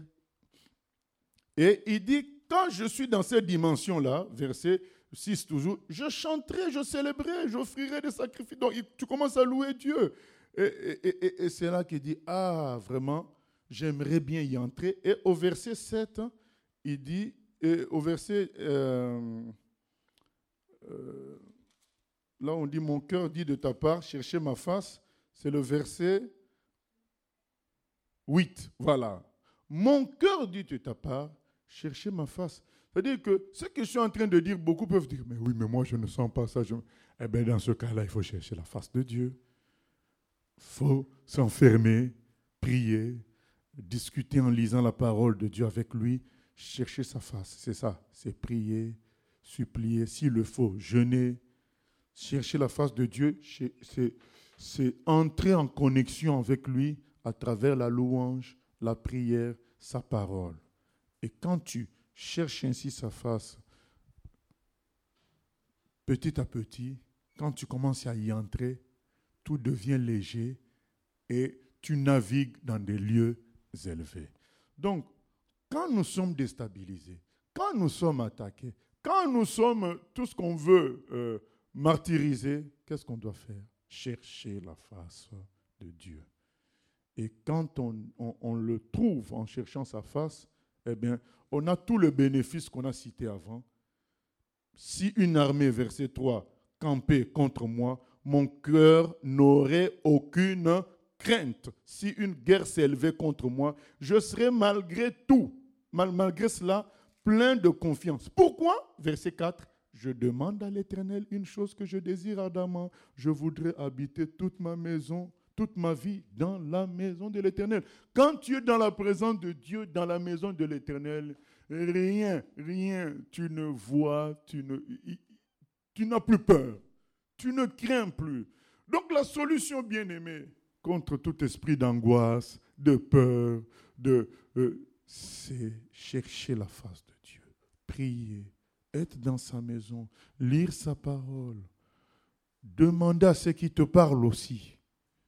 Et il dit, quand je suis dans cette dimension-là, verset six toujours, je chanterai, je célébrerai, j'offrirai des sacrifices. Donc tu commences à louer Dieu. Et, et, et, et c'est là qu'il dit, ah, vraiment, j'aimerais bien y entrer. Et au verset sept, il dit, et au verset, euh, euh, là on dit, mon cœur dit de ta part, cherchez ma face. C'est le verset huit, voilà. Mon cœur dit de ta part, cherchez ma face. C'est-à-dire que ce que je suis en train de dire, beaucoup peuvent dire, mais oui, mais moi je ne sens pas ça. Je... Eh bien, dans ce cas-là, il faut chercher la face de Dieu. Il faut s'enfermer, prier, discuter en lisant la parole de Dieu avec lui, chercher sa face. C'est ça, c'est prier, supplier, s'il le faut, jeûner, chercher la face de Dieu, c'est, c'est entrer en connexion avec lui à travers la louange, la prière, sa parole. Et quand tu cherches ainsi sa face, petit à petit, quand tu commences à y entrer, tout devient léger et tu navigues dans des lieux élevés. Donc, quand nous sommes déstabilisés, quand nous sommes attaqués, quand nous sommes tout ce qu'on veut euh, martyriser, qu'est-ce qu'on doit faire? Chercher la face de Dieu. Et quand on, on, on le trouve en cherchant sa face, eh bien, on a tout le bénéfice qu'on a cité avant. Si une armée, verset trois, campait contre moi, mon cœur n'aurait aucune crainte. Si une guerre s'élevait contre moi, je serais malgré tout, mal, malgré cela, plein de confiance. Pourquoi? Verset quatre, je demande à l'Éternel une chose que je désire ardemment. Je voudrais habiter toute ma maison, toute ma vie dans la maison de l'Éternel. Quand tu es dans la présence de Dieu, dans la maison de l'Éternel, rien, rien, tu ne vois, tu, ne, tu n'as plus peur. Tu ne crains plus. Donc la solution, bien-aimée, contre tout esprit d'angoisse, de peur, de, euh, c'est chercher la face de Dieu, prier, être dans sa maison, lire sa parole, demandez à ceux qui te parlent aussi.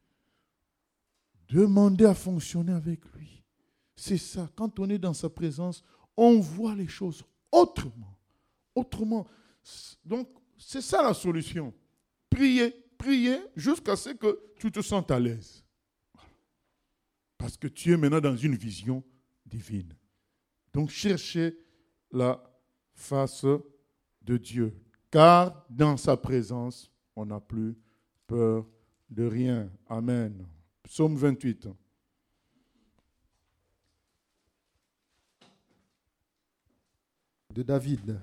Demandez à fonctionner avec lui. C'est ça. Quand on est dans sa présence, on voit les choses autrement. Autrement. Donc, c'est ça la solution. Priez, priez jusqu'à ce que tu te sentes à l'aise. Parce que tu es maintenant dans une vision divine. Donc, cherchez la face de Dieu. Car dans sa présence, on n'a plus peur de rien. Amen. Psaume vingt-huit. De David.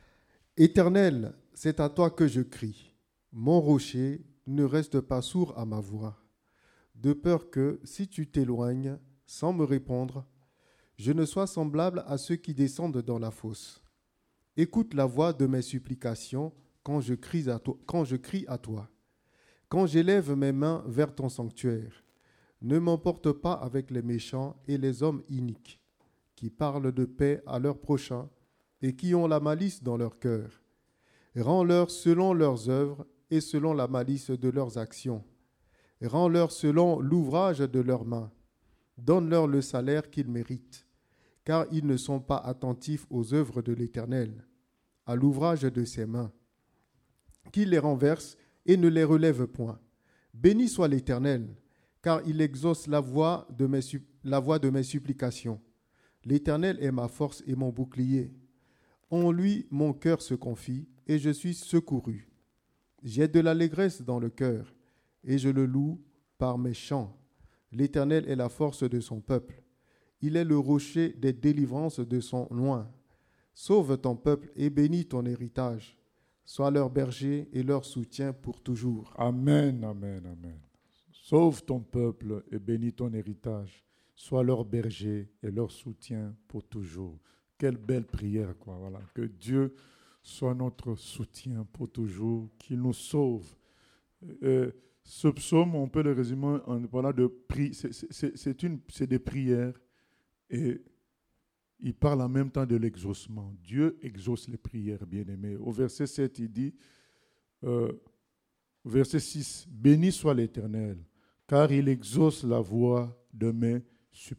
Éternel, c'est à toi que je crie. Mon rocher, ne reste pas sourd à ma voix. De peur que, si tu t'éloignes, sans me répondre, je ne sois semblable à ceux qui descendent dans la fosse. Écoute la voix de mes supplications quand je crie à toi. Quand je crie à toi. Quand j'élève mes mains vers ton sanctuaire, ne m'emporte pas avec les méchants et les hommes iniques, qui parlent de paix à leurs prochains et qui ont la malice dans leur cœur. Rends-leur selon leurs œuvres et selon la malice de leurs actions. Rends-leur selon l'ouvrage de leurs mains. Donne-leur le salaire qu'ils méritent, car ils ne sont pas attentifs aux œuvres de l'Éternel, à l'ouvrage de ses mains. Qu'il les renverse et ne les relève point. Béni soit l'Éternel, car il exauce la voix de mes, la voix de mes supplications. L'Éternel est ma force et mon bouclier. En lui, mon cœur se confie, et je suis secouru. J'ai de l'allégresse dans le cœur, et je le loue par mes chants. L'Éternel est la force de son peuple. Il est le rocher des délivrances de son loin. Sauve ton peuple et bénis ton héritage. Sois leur berger et leur soutien pour toujours. Amen, amen, amen. Sauve ton peuple et bénis ton héritage. Sois leur berger et leur soutien pour toujours. Quelle belle prière, quoi. Voilà. Que Dieu soit notre soutien pour toujours, qu'il nous sauve. Euh, ce psaume, on peut le résumer en parlant de pri- c'est, c'est, c'est, une, c'est des prières et il parle en même temps de l'exaucement. Dieu exauce les prières, bien-aimés. Au verset sept, il dit, euh, verset six, « Béni soit l'Éternel, car il exauce la voix de mes supplications. »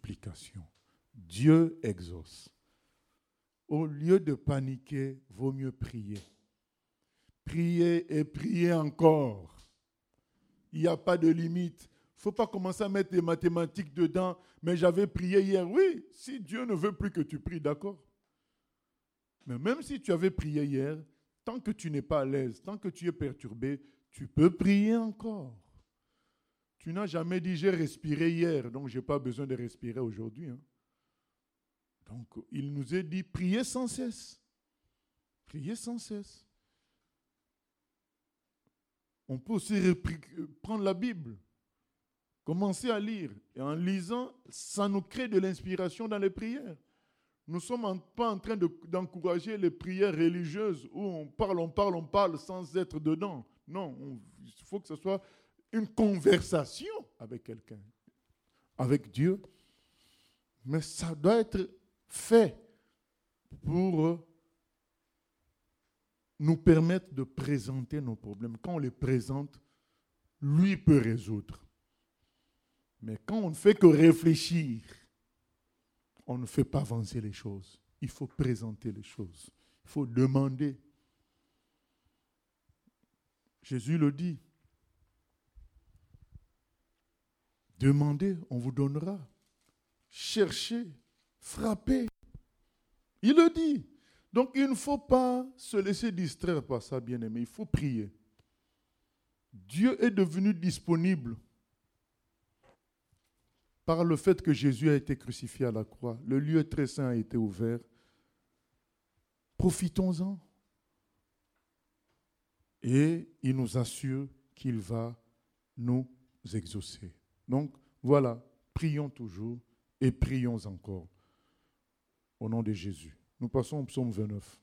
Dieu exauce. Au lieu de paniquer, vaut mieux prier. Prier et prier encore. Il n'y a pas de limite. Il ne faut pas commencer à mettre des mathématiques dedans. Mais j'avais prié hier. Oui, si Dieu ne veut plus que tu pries, d'accord. Mais même si tu avais prié hier, tant que tu n'es pas à l'aise, tant que tu es perturbé, tu peux prier encore. Tu n'as jamais dit, j'ai respiré hier, donc je n'ai pas besoin de respirer aujourd'hui. Hein. Donc, il nous est dit, priez sans cesse. Priez sans cesse. On peut aussi repri- prendre la Bible, commencer à lire. Et en lisant, ça nous crée de l'inspiration dans les prières. Nous ne sommes en, pas en train de, d'encourager les prières religieuses où on parle, on parle, on parle sans être dedans. Non, on, il faut que ce soit une conversation avec quelqu'un, avec Dieu. Mais ça doit être fait pour nous permettre de présenter nos problèmes. Quand on les présente, lui peut résoudre. Mais quand on ne fait que réfléchir, on ne fait pas avancer les choses. Il faut présenter les choses. Il faut demander. Jésus le dit. Demandez, on vous donnera. Cherchez, frappez. Il le dit. Donc, il ne faut pas se laisser distraire par ça, bien-aimé. Il faut prier. Dieu est devenu disponible par le fait que Jésus a été crucifié à la croix. Le lieu très saint a été ouvert. Profitons-en. Et il nous assure qu'il va nous exaucer. Donc, voilà, prions toujours et prions encore au nom de Jésus. Nous passons au psaume vingt-neuf.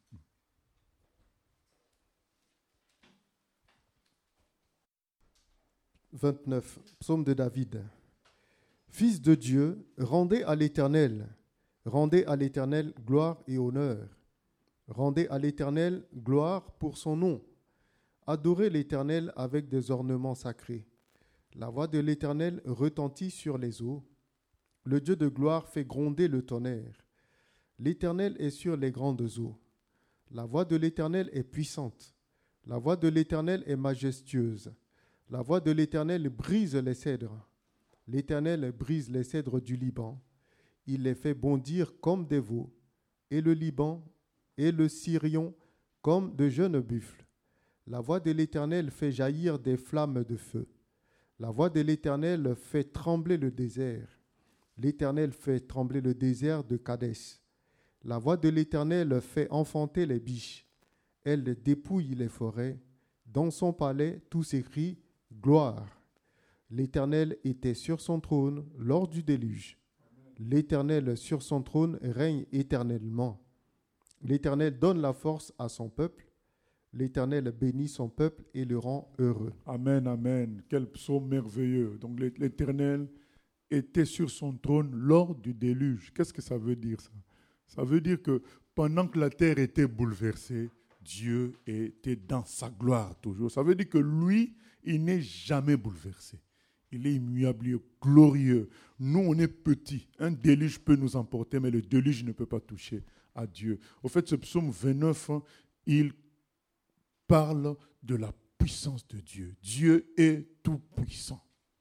vingt-neuf, psaume de David. Fils de Dieu, rendez à l'Éternel, rendez à l'Éternel gloire et honneur. Rendez à l'Éternel gloire pour son nom. Adorez l'Éternel avec des ornements sacrés. La voix de l'Éternel retentit sur les eaux. Le Dieu de gloire fait gronder le tonnerre. L'Éternel est sur les grandes eaux. La voix de l'Éternel est puissante. La voix de l'Éternel est majestueuse. La voix de l'Éternel brise les cèdres. L'Éternel brise les cèdres du Liban. Il les fait bondir comme des veaux, et le Liban et le Sirion comme de jeunes buffles. La voix de l'Éternel fait jaillir des flammes de feu. La voix de l'Éternel fait trembler le désert. L'Éternel fait trembler le désert de Kadès. La voix de l'Éternel fait enfanter les biches. Elle dépouille les forêts. Dans son palais, tout s'écrie « Gloire ». L'Éternel était sur son trône lors du déluge. L'Éternel sur son trône règne éternellement. L'Éternel donne la force à son peuple. L'Éternel bénit son peuple et le rend heureux. Amen, amen. Quel psaume merveilleux. Donc l'Éternel était sur son trône lors du déluge. Qu'est-ce que ça veut dire ça? Ça veut dire que pendant que la terre était bouleversée, Dieu était dans sa gloire toujours. Ça veut dire que lui, il n'est jamais bouleversé. Il est immuable, il est glorieux. Nous, on est petits. Un déluge peut nous emporter, mais le déluge ne peut pas toucher à Dieu. Au fait, ce psaume vingt-neuf, il parle de la puissance de Dieu. Dieu est tout puissant.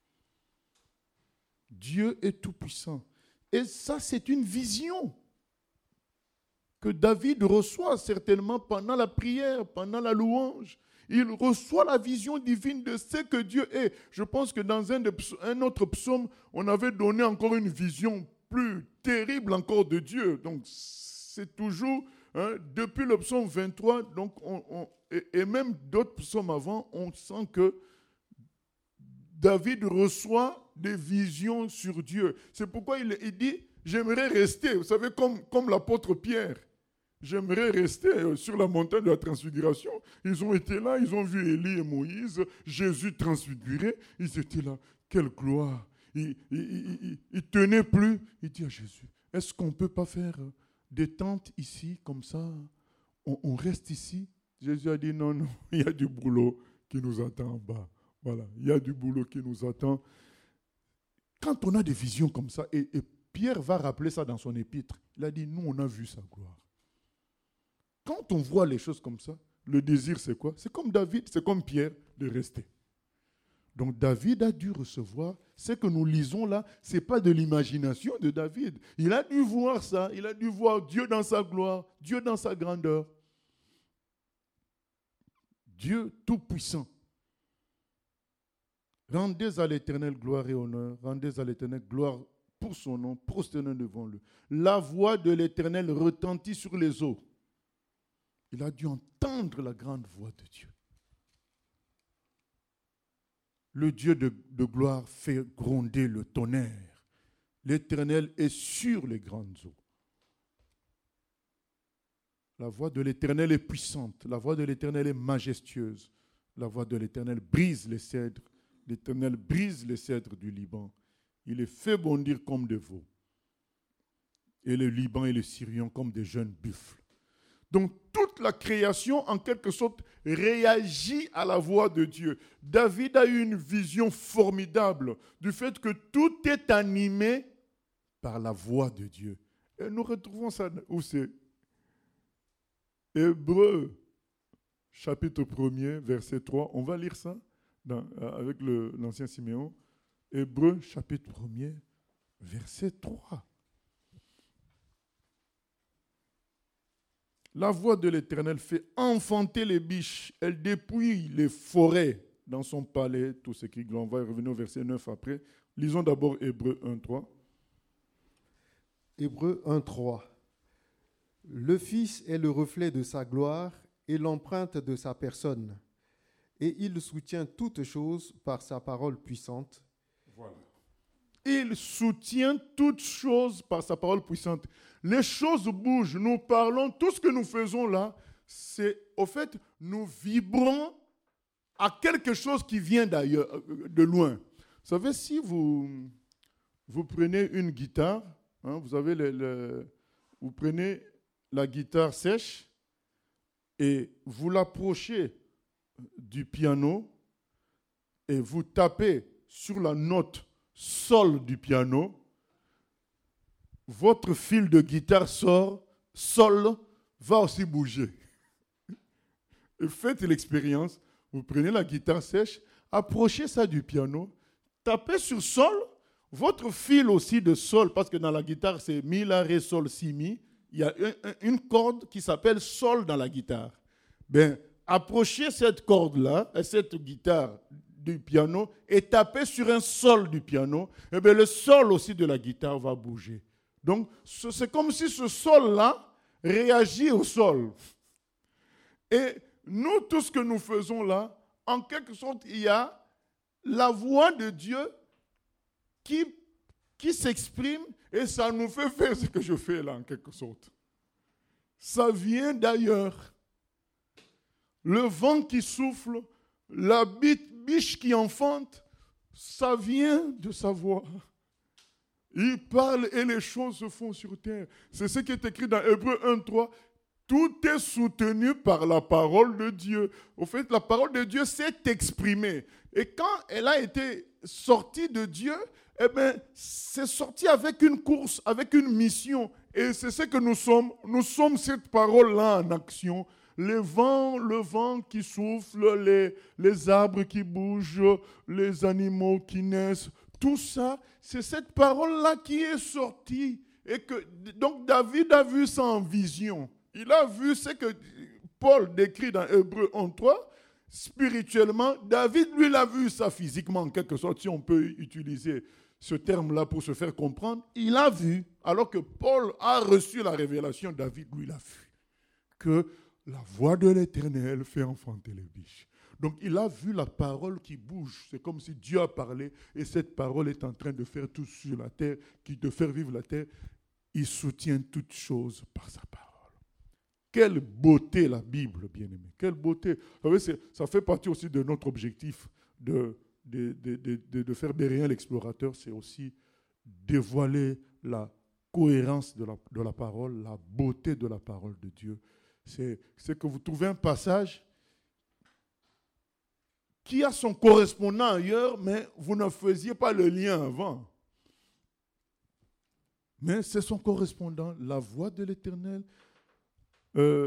Dieu est tout puissant. Et ça, c'est une vision que David reçoit certainement pendant la prière, pendant la louange. Il reçoit la vision divine de ce que Dieu est. Je pense que dans un, de, un autre psaume, on avait donné encore une vision plus terrible encore de Dieu. Donc, c'est toujours, hein, depuis le psaume vingt-trois, donc on, on, et, et même d'autres psaumes avant, on sent que David reçoit des visions sur Dieu. C'est pourquoi il, il dit, j'aimerais rester, vous savez, comme, comme l'apôtre Pierre. J'aimerais rester sur la montagne de la transfiguration. Ils ont été là, ils ont vu Élie et Moïse, Jésus transfiguré. Ils étaient là. Quelle gloire. Ils ne tenaient plus. Il dit à Jésus, est-ce qu'on ne peut pas faire des tentes ici, comme ça? On, on reste ici? Jésus a dit, non, non, il y a du boulot qui nous attend en bas. Voilà, il y a du boulot qui nous attend. Quand on a des visions comme ça, et, et Pierre va rappeler ça dans son épître, il a dit, nous, on a vu sa gloire. Quand on voit les choses comme ça, le désir, c'est quoi? C'est comme David, c'est comme Pierre, de rester. Donc David a dû recevoir, ce que nous lisons là, ce n'est pas de l'imagination de David. Il a dû voir ça, il a dû voir Dieu dans sa gloire, Dieu dans sa grandeur. Dieu tout-puissant. Rendez à l'Éternel gloire et honneur, rendez à l'Éternel gloire pour son nom, prosternez devant lui. La voix de l'Éternel retentit sur les eaux. Il a dû entendre la grande voix de Dieu. Le Dieu de, de gloire fait gronder le tonnerre. L'Éternel est sur les grandes eaux. La voix de l'Éternel est puissante. La voix de l'Éternel est majestueuse. La voix de l'Éternel brise les cèdres. L'Éternel brise les cèdres du Liban. Il les fait bondir comme des veaux. Et le Liban et le Sirion comme des jeunes buffles. Donc, toute la création, en quelque sorte, réagit à la voix de Dieu. David a eu une vision formidable du fait que tout est animé par la voix de Dieu. Et nous retrouvons ça où c'est? Hébreux, chapitre premier, verset trois. On va lire ça dans, avec le, l'ancien Siméon. Hébreux, chapitre premier, verset trois. La voix de l'Éternel fait enfanter les biches. Elle dépouille les forêts dans son palais. Tout ce qui on va revenir au verset neuf après. Lisons d'abord Hébreux un, trois. Hébreux un, trois. Le Fils est le reflet de sa gloire et l'empreinte de sa personne. Et il soutient toutes choses par sa parole puissante. Voilà. Il soutient toutes choses par sa parole puissante. Les choses bougent, nous parlons, tout ce que nous faisons là, c'est au fait, nous vibrons à quelque chose qui vient d'ailleurs, de loin. Vous savez, si vous, vous prenez une guitare, hein, vous, avez le, le, vous prenez la guitare sèche et vous l'approchez du piano et vous tapez sur la note sol du piano, votre fil de guitare sort, sol va aussi bouger. Et faites l'expérience, vous prenez la guitare sèche, approchez ça du piano, tapez sur sol, votre fil aussi de sol, parce que dans la guitare c'est mi, la, ré, sol, si, mi, il y a un, un, une corde qui s'appelle sol dans la guitare. Ben, approchez cette corde-là, cette guitare du piano, et tapez sur un sol du piano, et bien le sol aussi de la guitare va bouger. Donc, c'est comme si ce sol-là réagit au sol. Et nous, tout ce que nous faisons là, en quelque sorte, il y a la voix de Dieu qui, qui s'exprime et ça nous fait faire ce que je fais là, en quelque sorte. Ça vient d'ailleurs. Le vent qui souffle, la biche qui enfante, ça vient de sa voix. Il parle et les choses se font sur terre. C'est ce qui est écrit dans Hébreux un trois. Tout est soutenu par la parole de Dieu. Au fait, la parole de Dieu s'est exprimée. Et quand elle a été sortie de Dieu, eh bien, c'est sorti avec une course, avec une mission. Et c'est ce que nous sommes. Nous sommes cette parole-là en action. Les vents, le vent qui souffle, les, les arbres qui bougent, les animaux qui naissent, tout ça, c'est cette parole-là qui est sortie. Et que, donc David a vu ça en vision. Il a vu ce que Paul décrit dans Hébreux un trois. Spirituellement, David, lui, l'a vu ça physiquement, en quelque sorte, si on peut utiliser ce terme-là pour se faire comprendre. Il a vu, alors que Paul a reçu la révélation, David, lui, l'a vu, que la voix de l'Éternel fait enfanter les biches. Donc, il a vu la parole qui bouge. C'est comme si Dieu a parlé et cette parole est en train de faire tout sur la terre, qui de faire vivre la terre. Il soutient toutes choses par sa parole. Quelle beauté la Bible, bien-aimé. Quelle beauté. Vous savez, ça fait partie aussi de notre objectif de, de, de, de, de faire Bérien l'explorateur. C'est aussi dévoiler la cohérence de la, de la parole, la beauté de la parole de Dieu. C'est, c'est que vous trouvez un passage qui a son correspondant ailleurs, mais vous ne faisiez pas le lien avant. Mais c'est son correspondant, la voix de l'Éternel. Euh,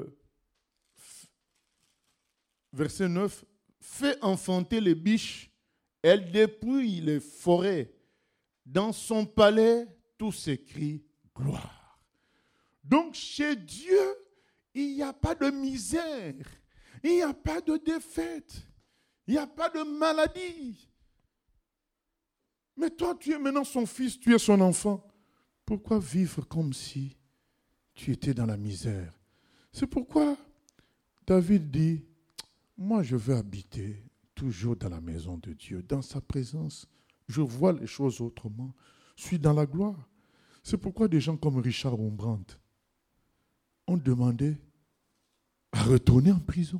verset neuf, fait enfanter les biches, elle dépouille les forêts. Dans son palais, tout s'écrie gloire. Donc chez Dieu, il n'y a pas de misère, il n'y a pas de défaite, il n'y a pas de maladie. Mais toi, tu es maintenant son fils, tu es son enfant. Pourquoi vivre comme si tu étais dans la misère? C'est pourquoi David dit, moi je veux habiter toujours dans la maison de Dieu, dans sa présence. Je vois les choses autrement. Je suis dans la gloire. C'est pourquoi des gens comme Richard Wurmbrand ont demandé à retourner en prison.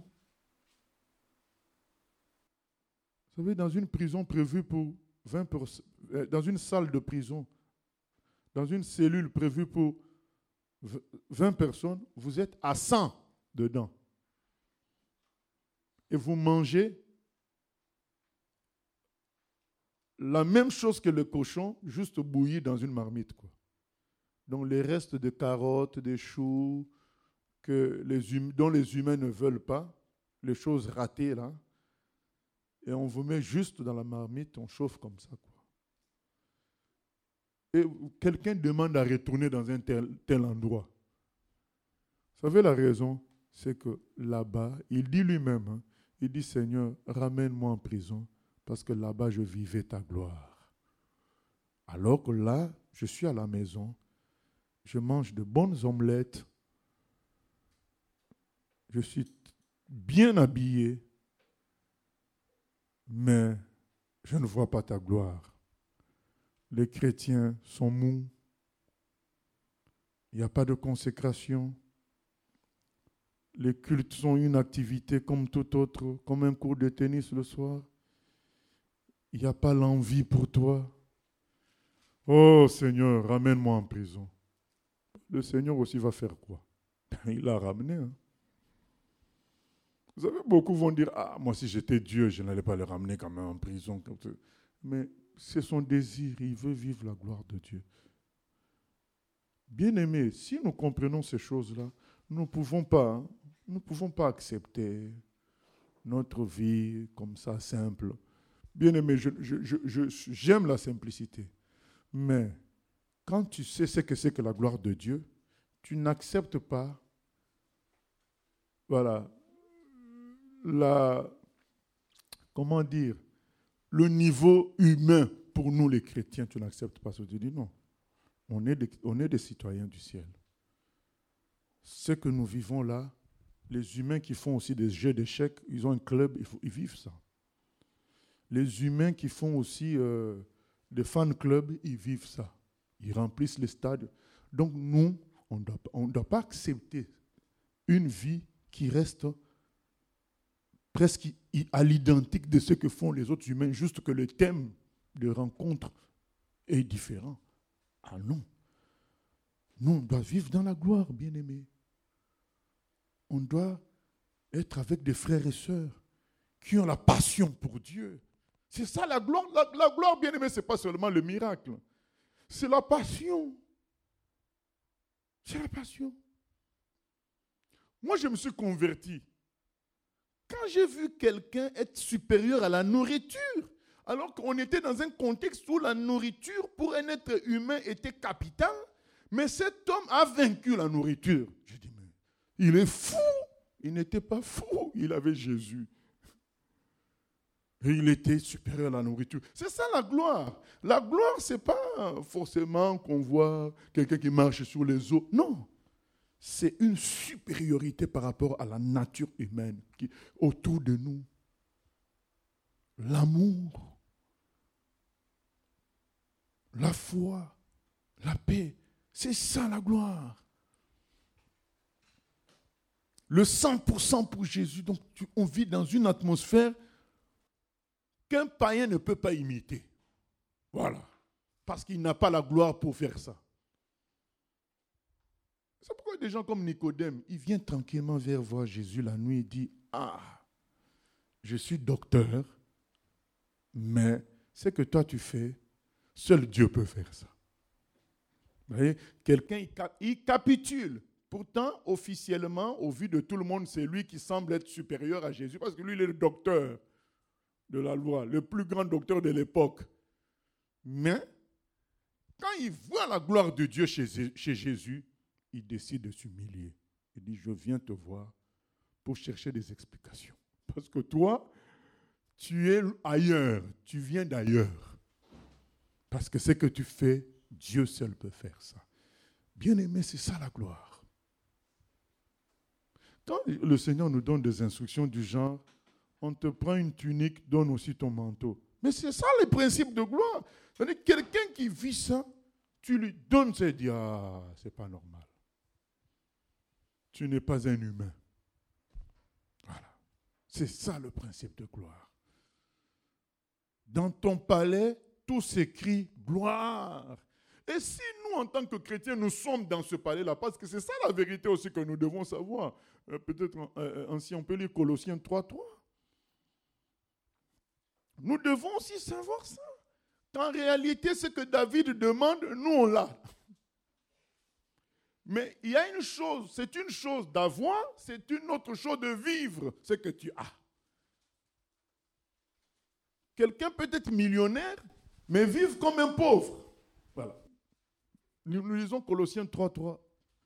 Vous savez, dans une prison prévue pour vingt personnes, dans une salle de prison, dans une cellule prévue pour vingt personnes, vous êtes à cent dedans. Et vous mangez la même chose que le cochon, juste bouilli dans une marmite, quoi. Donc les restes de carottes, des choux, que les hum, dont les humains ne veulent pas, les choses ratées là, et on vous met juste dans la marmite, on chauffe comme ça, quoi. Et quelqu'un demande à retourner dans un tel, tel endroit. Vous savez la raison, c'est que là-bas, il dit lui-même, hein, il dit, Seigneur, ramène-moi en prison, parce que là-bas, je vivais ta gloire. Alors que là, je suis à la maison, je mange de bonnes omelettes, je suis bien habillé, mais je ne vois pas ta gloire. Les chrétiens sont mous. Il n'y a pas de consécration. Les cultes sont une activité comme tout autre, comme un cours de tennis le soir. Il n'y a pas l'envie pour toi. Oh Seigneur, ramène-moi en prison. Le Seigneur aussi va faire quoi? Il l'a ramené. Hein? Vous savez, beaucoup vont dire, ah, moi si j'étais Dieu, je n'allais pas le ramener quand même en prison. Mais c'est son désir, il veut vivre la gloire de Dieu. Bien-aimés, si nous comprenons ces choses-là, nous ne pouvons pas, nous ne pouvons pas accepter notre vie comme ça, simple. Bien-aimé, je, je, je, je, j'aime la simplicité. Mais quand tu sais ce que c'est que la gloire de Dieu, tu n'acceptes pas, voilà, la, comment dire, le niveau humain pour nous les chrétiens, tu n'acceptes pas ça. Tu dis non, on est, des, on est des citoyens du ciel. Ce que nous vivons là, les humains qui font aussi des jeux d'échecs, ils ont un club, ils, ils vivent ça. Les humains qui font aussi euh, des fan clubs, ils vivent ça. Ils remplissent les stades. Donc nous, on doit, on ne doit pas accepter une vie qui reste presque à l'identique de ce que font les autres humains, juste que le thème de rencontre est différent. Ah non. Nous, on doit vivre dans la gloire, bien-aimés. On doit être avec des frères et sœurs qui ont la passion pour Dieu. C'est ça la gloire. La, la gloire, bien-aimés, ce n'est pas seulement le miracle. C'est la passion. C'est la passion. Moi, je me suis converti. Quand j'ai vu quelqu'un être supérieur à la nourriture, alors qu'on était dans un contexte où la nourriture pour un être humain était capitale, mais cet homme a vaincu la nourriture. Je dis, mais il est fou. Il n'était pas fou, il avait Jésus. Et il était supérieur à la nourriture. C'est ça la gloire. La gloire, ce n'est pas forcément qu'on voit quelqu'un qui marche sur les eaux. Non. C'est une supériorité par rapport à la nature humaine qui est autour de nous. L'amour, la foi, la paix, c'est ça la gloire. Le cent pour cent pour Jésus, donc tu, on vit dans une atmosphère qu'un païen ne peut pas imiter. Voilà. Parce qu'il n'a pas la gloire pour faire ça. C'est pourquoi des gens comme Nicodème, il vient tranquillement vers voir Jésus la nuit et dit, ah, je suis docteur, mais ce que toi tu fais, seul Dieu peut faire ça. Vous voyez, quelqu'un, il, cap- il capitule. Pourtant, officiellement, au vu de tout le monde, c'est lui qui semble être supérieur à Jésus, parce que lui, il est le docteur de la loi, le plus grand docteur de l'époque. Mais, quand il voit la gloire de Dieu chez, chez Jésus, il décide de s'humilier. Il dit, je viens te voir pour chercher des explications. Parce que toi, tu es ailleurs, tu viens d'ailleurs. Parce que ce que tu fais, Dieu seul peut faire ça. Bien-aimé, c'est ça la gloire. Quand le Seigneur nous donne des instructions du genre, on te prend une tunique, donne aussi ton manteau. Mais c'est ça le principe de gloire. C'est-à-dire quelqu'un qui vit ça, tu lui donnes ça et dit, ah, c'est pas normal. Tu n'es pas un humain. Voilà. C'est ça le principe de gloire. Dans ton palais, tout s'écrit gloire. Et si nous, en tant que chrétiens, nous sommes dans ce palais-là, parce que c'est ça la vérité aussi que nous devons savoir. Euh, peut-être euh, ainsi on peut lire Colossiens trois trois. Nous devons aussi savoir ça. Qu'en réalité, ce que David demande, nous on l'a. Mais il y a une chose, c'est une chose d'avoir, c'est une autre chose de vivre ce que tu as. Quelqu'un peut être millionnaire, mais vivre comme un pauvre. Voilà. Nous, nous lisons Colossiens trois trois.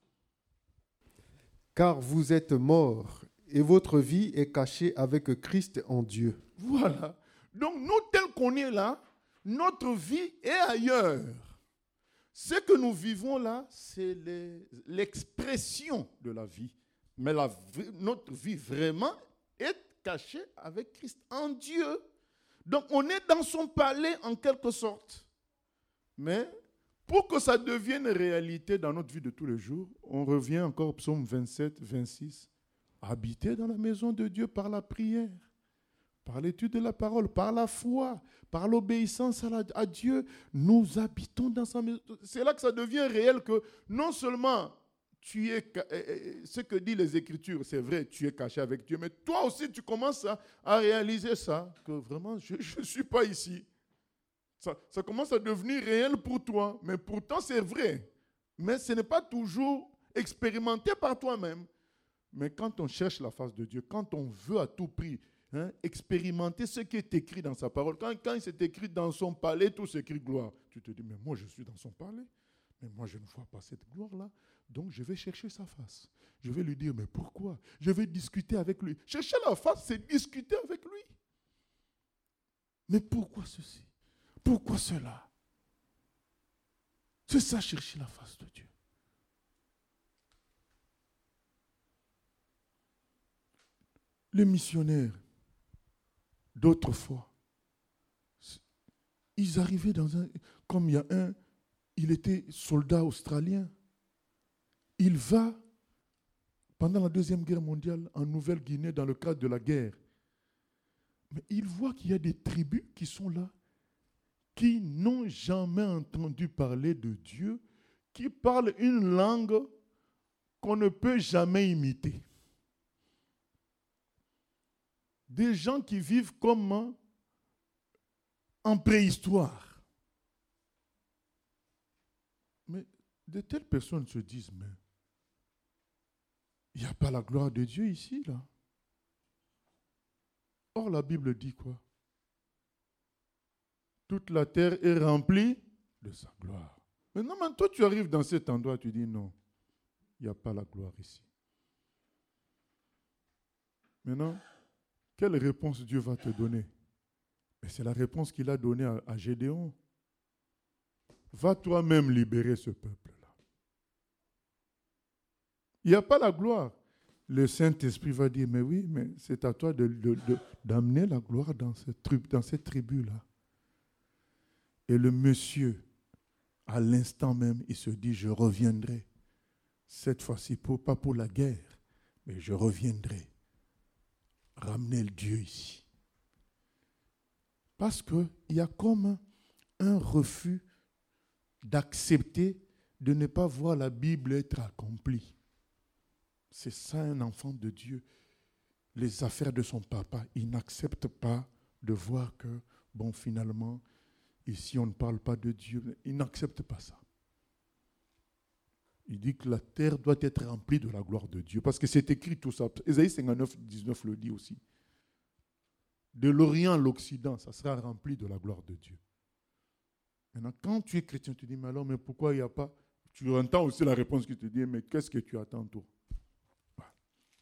Car vous êtes morts, et votre vie est cachée avec Christ en Dieu. Voilà. Donc nous, tel qu'on est là, notre vie est ailleurs. Ce que nous vivons là, c'est les, l'expression de la vie. Mais la, notre vie vraiment est cachée avec Christ en Dieu. Donc on est dans son palais en quelque sorte. Mais pour que ça devienne réalité dans notre vie de tous les jours, on revient encore au psaume vingt-sept, vingt-six. Habiter dans la maison de Dieu par la prière, par l'étude de la parole, par la foi, par l'obéissance à, la, à Dieu, nous habitons dans sa maison. C'est là que ça devient réel que non seulement tu es, ce que disent les Écritures, c'est vrai, tu es caché avec Dieu, mais toi aussi, tu commences à, à réaliser ça, que vraiment, je ne suis pas ici. Ça, ça commence à devenir réel pour toi, mais pourtant, c'est vrai. Mais ce n'est pas toujours expérimenté par toi-même. Mais quand on cherche la face de Dieu, quand on veut à tout prix hein, expérimenter ce qui est écrit dans sa parole, quand, quand il s'est écrit dans son palais, tout s'écrit gloire, tu te dis, mais moi, je suis dans son palais. Mais moi, je ne vois pas cette gloire-là. Donc, je vais chercher sa face. Je vais lui dire, mais pourquoi? Je vais discuter avec lui. Chercher la face, c'est discuter avec lui. Mais pourquoi ceci? Pourquoi cela? C'est ça, chercher la face de Dieu. Les missionnaires d'autrefois, ils arrivaient dans un... Comme il y a un... Il était soldat australien. Il va, pendant la Deuxième Guerre mondiale, en Nouvelle-Guinée, dans le cadre de la guerre. Mais il voit qu'il y a des tribus qui sont là, qui n'ont jamais entendu parler de Dieu, qui parlent une langue qu'on ne peut jamais imiter. Des gens qui vivent comme en préhistoire. Mais de telles personnes se disent, mais il n'y a pas la gloire de Dieu ici, là. Or, la Bible dit quoi? Toute la terre est remplie de sa gloire. Maintenant, maintenant, toi, tu arrives dans cet endroit, tu dis, non, il n'y a pas la gloire ici. Maintenant, quelle réponse Dieu va te donner? Mais c'est la réponse qu'il a donnée à, à Gédéon. Va toi-même libérer ce peuple-là. Il n'y a pas la gloire. Le Saint-Esprit va dire, mais oui, mais c'est à toi de, de, de, d'amener la gloire dans cette, tribu, dans cette tribu-là. Et le monsieur, à l'instant même, il se dit, je reviendrai. Cette fois-ci, pour, pas pour la guerre, mais je reviendrai. Ramener le Dieu ici. Parce qu'il y a comme un refus d'accepter de ne pas voir la Bible être accomplie. C'est ça un enfant de Dieu. Les affaires de son papa, il n'accepte pas de voir que, bon, finalement, ici on ne parle pas de Dieu. Il n'accepte pas ça. Il dit que la terre doit être remplie de la gloire de Dieu. Parce que c'est écrit tout ça. Ésaïe cinquante-neuf, dix-neuf le dit aussi. De l'Orient à l'Occident, ça sera rempli de la gloire de Dieu. Maintenant, quand tu es chrétien, tu dis, mais alors, mais pourquoi il n'y a pas... Tu entends aussi la réponse qui te dit, mais qu'est-ce que tu attends, toi? Voilà.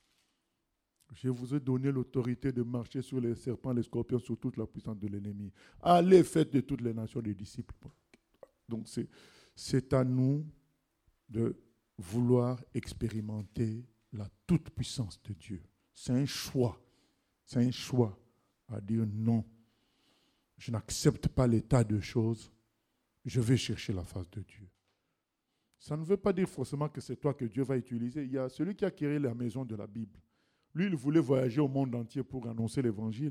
Je vous ai donné l'autorité de marcher sur les serpents, les scorpions, sur toute la puissance de l'ennemi. Allez, faites de toutes les nations des disciples. Donc, c'est, c'est à nous de vouloir expérimenter la toute-puissance de Dieu. C'est un choix. C'est un choix à dire non. Je n'accepte pas l'état de choses. Je vais chercher la face de Dieu. Ça ne veut pas dire forcément que c'est toi que Dieu va utiliser. Il y a celui qui a créé la maison de la Bible. Lui, il voulait voyager au monde entier pour annoncer l'évangile.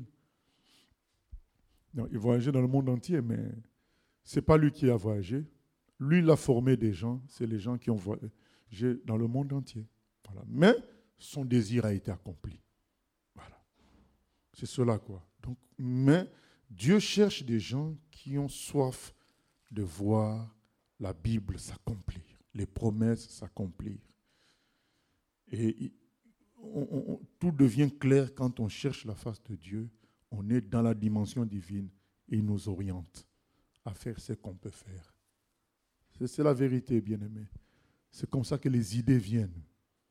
Non, il voyageait dans le monde entier, mais ce n'est pas lui qui a voyagé. Lui, il a formé des gens. C'est les gens qui ont voyagé dans le monde entier. Voilà. Mais son désir a été accompli. Voilà. C'est cela, quoi. Donc, mais Dieu cherche des gens qui ont soif de voir la Bible s'accomplir, les promesses s'accomplir. Et on, on, tout devient clair quand on cherche la face de Dieu. On est dans la dimension divine et il nous oriente à faire ce qu'on peut faire. C'est, c'est la vérité, bien-aimé. C'est comme ça que les idées viennent.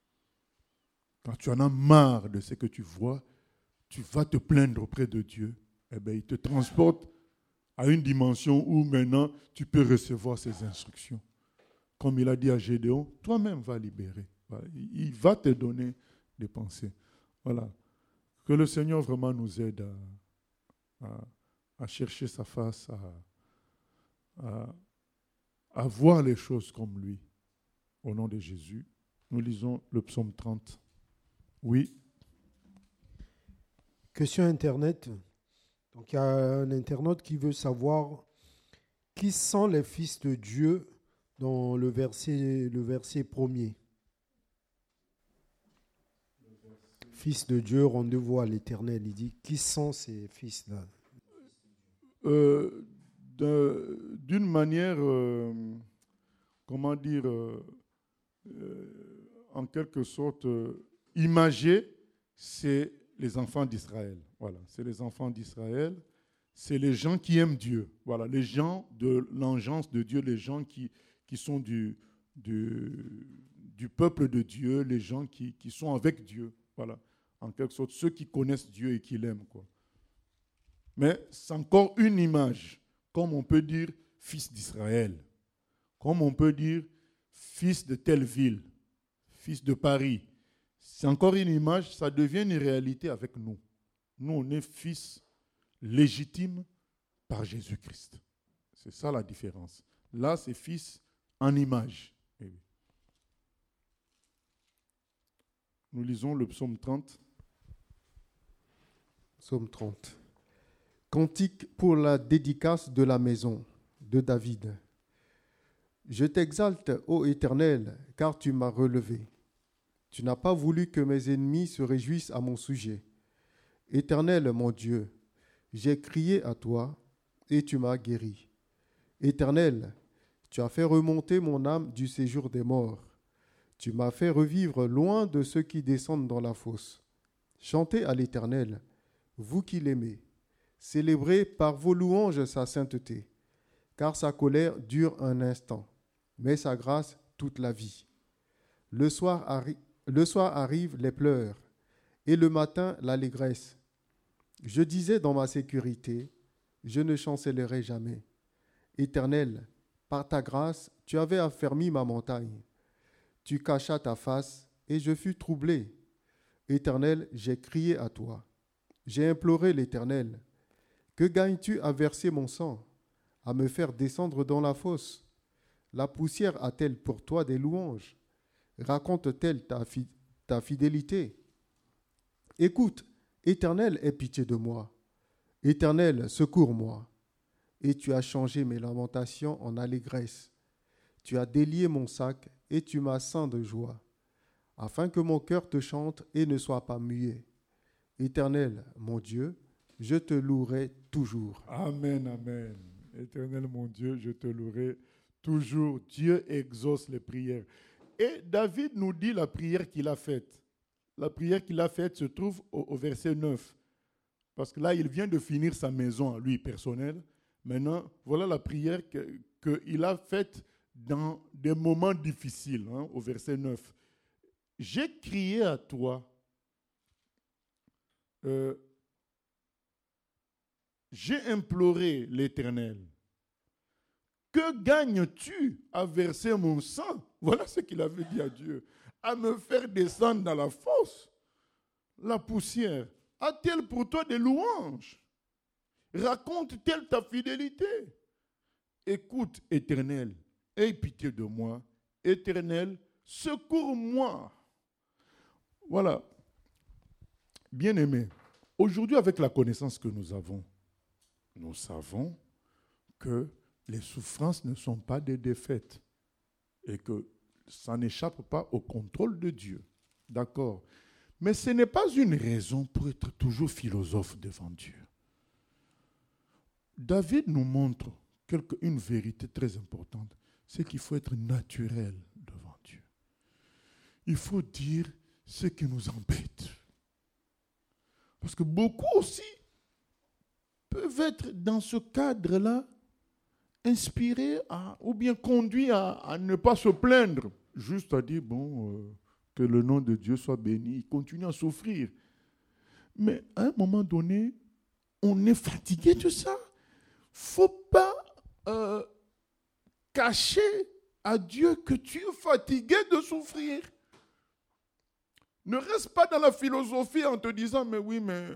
Quand tu en as marre de ce que tu vois, tu vas te plaindre auprès de Dieu. Eh bien, il te transporte à une dimension où maintenant tu peux recevoir ses instructions. Comme il a dit à Gédéon, toi-même va libérer. Il va te donner des pensées. Voilà. Que le Seigneur vraiment nous aide à, à, à chercher sa face, à, à, à voir les choses comme lui. Au nom de Jésus, nous lisons le psaume trente. Oui. Question Internet. Donc, il y a un internaute qui veut savoir qui sont les fils de Dieu dans le verset, le verset premier. Fils de Dieu, rendez-vous à l'Éternel. Il dit, qui sont ces fils-là? Euh, de- d'une manière, euh, comment dire, euh, euh, en quelque sorte euh, imagée, c'est les enfants d'Israël. Voilà, c'est les enfants d'Israël. C'est les gens qui aiment Dieu. Voilà, les gens de l'engeance de Dieu, les gens qui, qui sont du, du, du peuple de Dieu, les gens qui, qui sont avec Dieu. Voilà, en quelque sorte, ceux qui connaissent Dieu et qui l'aiment, quoi. Mais c'est encore une image, comme on peut dire fils d'Israël, comme on peut dire fils de telle ville, fils de Paris. C'est encore une image, ça devient une réalité avec nous. Nous, on est fils légitimes par Jésus-Christ. C'est ça la différence. Là, c'est fils en image. Nous lisons le psaume trente. Psaume trente. Cantique pour la dédicace de la maison de David. Je t'exalte, ô Éternel, car tu m'as relevé. Tu n'as pas voulu que mes ennemis se réjouissent à mon sujet. Éternel, mon Dieu, j'ai crié à toi et tu m'as guéri. Éternel, tu as fait remonter mon âme du séjour des morts. Tu m'as fait revivre loin de ceux qui descendent dans la fosse. Chantez à l'Éternel, vous qui l'aimez. Célébrez par vos louanges sa sainteté, car sa colère dure un instant, mais sa grâce toute la vie. Le soir, arri- le soir arrivent les pleurs, et le matin l'allégresse. Je disais dans ma sécurité, je ne chancellerai jamais. Éternel, par ta grâce, tu avais affermi ma montagne. Tu cachas ta face, et je fus troublé. Éternel, j'ai crié à toi. J'ai imploré l'Éternel. Que gagnes-tu à verser mon sang, à me faire descendre dans la fosse? La poussière a-t-elle pour toi des louanges? Raconte-t-elle ta, fi- ta fidélité? Écoute, Éternel, aie pitié de moi. Éternel, secours-moi. Et tu as changé mes lamentations en allégresse. Tu as délié mon sac et tu m'as ceint de joie, afin que mon cœur te chante et ne soit pas muet. Éternel, mon Dieu, je te louerai toujours. Amen, amen. Éternel mon Dieu, je te louerai toujours. Dieu exauce les prières. Et David nous dit la prière qu'il a faite. La prière qu'il a faite se trouve au, au verset neuf. Parce que là, il vient de finir sa maison à lui, personnelle. Maintenant, voilà la prière que, qu'il a faite dans des moments difficiles, hein, au verset neuf. J'ai crié à toi. Euh, J'ai imploré l'Éternel. Que gagnes-tu à verser mon sang? Voilà ce qu'il avait dit à Dieu. À me faire descendre dans la fosse. La poussière a-t-elle pour toi des louanges? Raconte-t-elle ta fidélité? Écoute, Éternel, aie pitié de moi. Éternel, secours-moi. Voilà. Bien-aimés, aujourd'hui, avec la connaissance que nous avons, nous savons que les souffrances ne sont pas des défaites et que ça n'échappe pas au contrôle de Dieu. D'accord? Mais ce n'est pas une raison pour être toujours philosophe devant Dieu. David nous montre quelque, une vérité très importante, c'est qu'il faut être naturel devant Dieu. Il faut dire ce qui nous embête. Parce que beaucoup aussi peuvent être dans ce cadre-là inspirés à, ou bien conduits à, à ne pas se plaindre, juste à dire, bon, euh, que le nom de Dieu soit béni, ils continuent à souffrir. Mais à un moment donné, on est fatigué de ça. Il ne faut pas euh, cacher à Dieu que tu es fatigué de souffrir. Ne reste pas dans la philosophie en te disant, mais oui, mais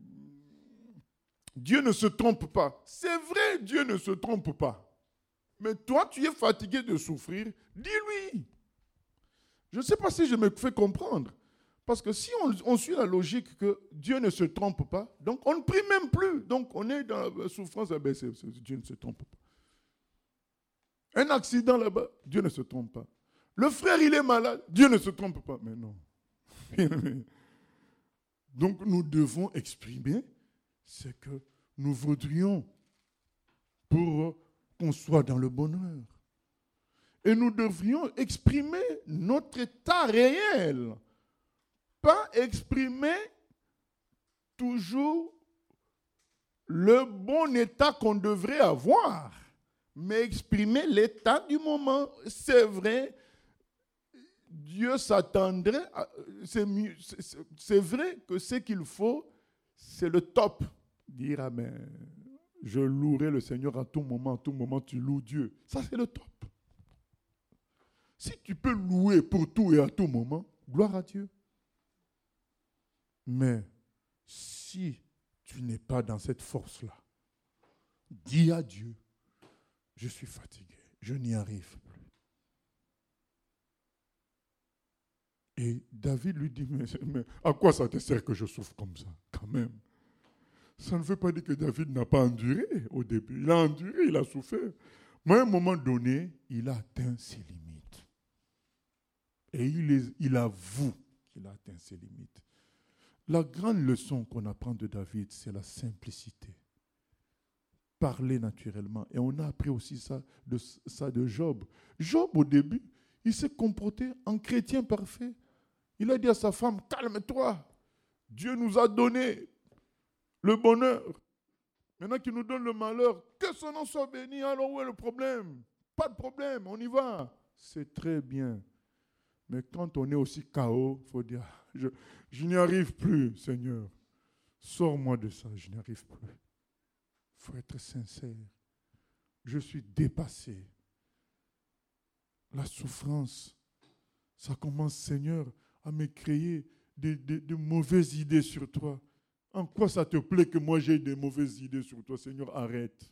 Dieu ne se trompe pas. C'est vrai, Dieu ne se trompe pas. Mais toi, tu es fatigué de souffrir, dis-lui. Je ne sais pas si je me fais comprendre. Parce que si on, on suit la logique que Dieu ne se trompe pas, donc on ne prie même plus. Donc on est dans la souffrance, eh bien, c'est, c'est, Dieu ne se trompe pas. Un accident là-bas, Dieu ne se trompe pas. Le frère, il est malade, Dieu ne se trompe pas. Mais non. Donc nous devons exprimer ce que nous voudrions pour qu'on soit dans le bonheur. Et nous devrions exprimer notre état réel, pas exprimer toujours le bon état qu'on devrait avoir, mais exprimer l'état du moment. C'est vrai, Dieu s'attendrait, à, c'est, mieux, c'est, c'est vrai que ce qu'il faut, c'est le top. Dire, ah ben, je louerai le Seigneur à tout moment, à tout moment tu loues Dieu. Ça, c'est le top. Si tu peux louer pour tout et à tout moment, gloire à Dieu. Mais si tu n'es pas dans cette force-là, dis à Dieu, je suis fatigué, je n'y arrive plus. Et David lui dit, mais, mais à quoi ça te sert que je souffre comme ça, quand même? Ça ne veut pas dire que David n'a pas enduré au début. Il a enduré, il a souffert. Mais à un moment donné, il a atteint ses limites. Et il, est, il avoue qu'il a atteint ses limites. La grande leçon qu'on apprend de David, c'est la simplicité. Parler naturellement. Et on a appris aussi ça de, ça de Job. Job, au début, il s'est comporté en chrétien parfait. Il a dit à sa femme, calme-toi. Dieu nous a donné le bonheur. Maintenant qu'il nous donne le malheur, que son nom soit béni. Alors où est le problème? Pas de problème, on y va. C'est très bien. Mais quand on est aussi K O, il faut dire, je, je n'y arrive plus, Seigneur. Sors-moi de ça, je n'y arrive plus. Il faut être sincère. Je suis dépassé. La souffrance, ça commence, Seigneur, à me créer de, de, de mauvaises idées sur toi. En quoi ça te plaît que moi j'ai des mauvaises idées sur toi, Seigneur? Arrête.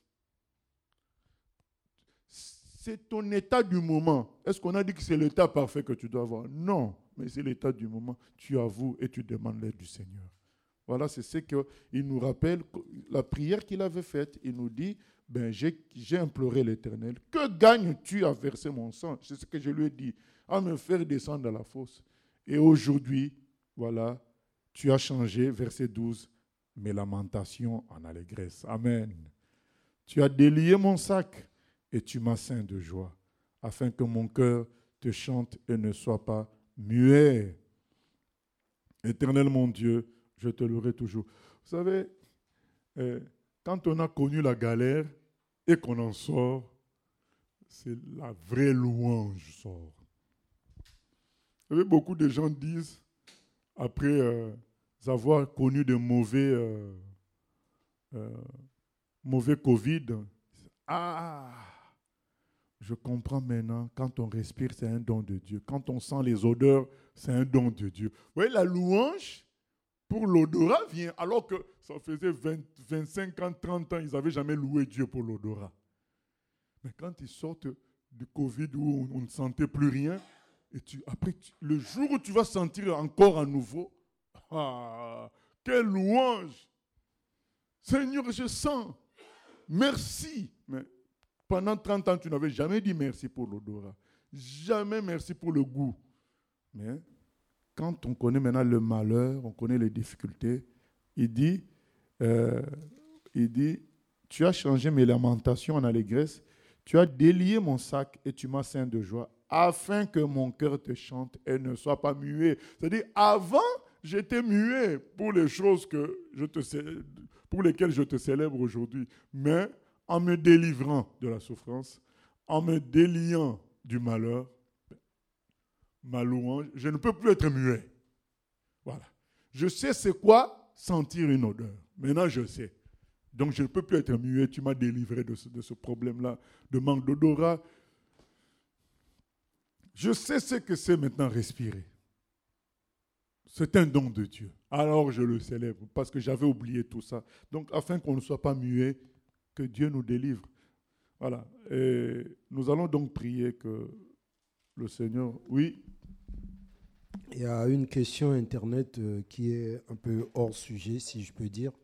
C'est ton état du moment. Est-ce qu'on a dit que c'est l'état parfait que tu dois avoir? Non, mais c'est l'état du moment. Tu avoues et tu demandes l'aide du Seigneur. Voilà, c'est ce qu'il nous rappelle, la prière qu'il avait faite. Il nous dit, ben, j'ai, j'ai imploré l'Éternel. Que gagnes-tu à verser mon sang? C'est ce que je lui ai dit, à me faire descendre à la fosse. Et aujourd'hui, voilà, tu as changé, verset douze, mes lamentations en allégresse. Amen. Tu as délié mon sac et tu m'as ceint de joie, afin que mon cœur te chante et ne soit pas muet. Éternel mon Dieu, je te louerai toujours. Vous savez, euh, quand on a connu la galère et qu'on en sort, c'est la vraie louange sort. Vous savez, beaucoup de gens disent, après euh, avoir connu de mauvais, euh, euh, mauvais Covid, ah, je comprends maintenant, quand on respire, c'est un don de Dieu. Quand on sent les odeurs, c'est un don de Dieu. Vous voyez, la louange, pour l'odorat vient, alors que ça faisait vingt, vingt-cinq ans, trente ans, ils n'avaient jamais loué Dieu pour l'odorat. Mais quand ils sortent du Covid où on ne sentait plus rien, et tu, après, tu, le jour où tu vas sentir encore à nouveau, ah, quelle louange! Seigneur, je sens, merci. Mais pendant trente ans, tu n'avais jamais dit merci pour l'odorat. Jamais merci pour le goût. Mais quand on connaît maintenant le malheur, on connaît les difficultés, il dit, euh, il dit, tu as changé mes lamentations en allégresse, tu as délié mon sac et tu m'as ceint de joie, afin que mon cœur te chante et ne soit pas muet. C'est-à-dire, avant, j'étais muet pour les choses que je te, pour lesquelles je te célèbre aujourd'hui. Mais en me délivrant de la souffrance, en me déliant du malheur, ma louange, je ne peux plus être muet. Voilà. Je sais c'est quoi sentir une odeur. Maintenant, je sais. Donc, je ne peux plus être muet. Tu m'as délivré de ce, de ce problème-là, de manque d'odorat. Je sais ce que c'est maintenant respirer. C'est un don de Dieu. Alors, je le célèbre parce que j'avais oublié tout ça. Donc, afin qu'on ne soit pas muet, que Dieu nous délivre. Voilà. Et nous allons donc prier que le Seigneur... Oui. Il y a une question Internet euh, qui est un peu hors sujet, si je peux dire.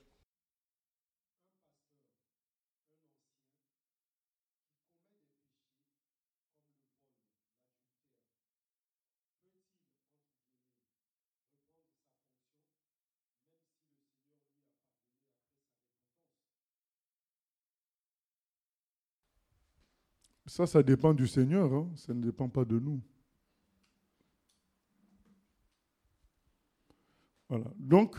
Ça, ça dépend du Seigneur, hein? Ça ne dépend pas de nous. Voilà. Donc,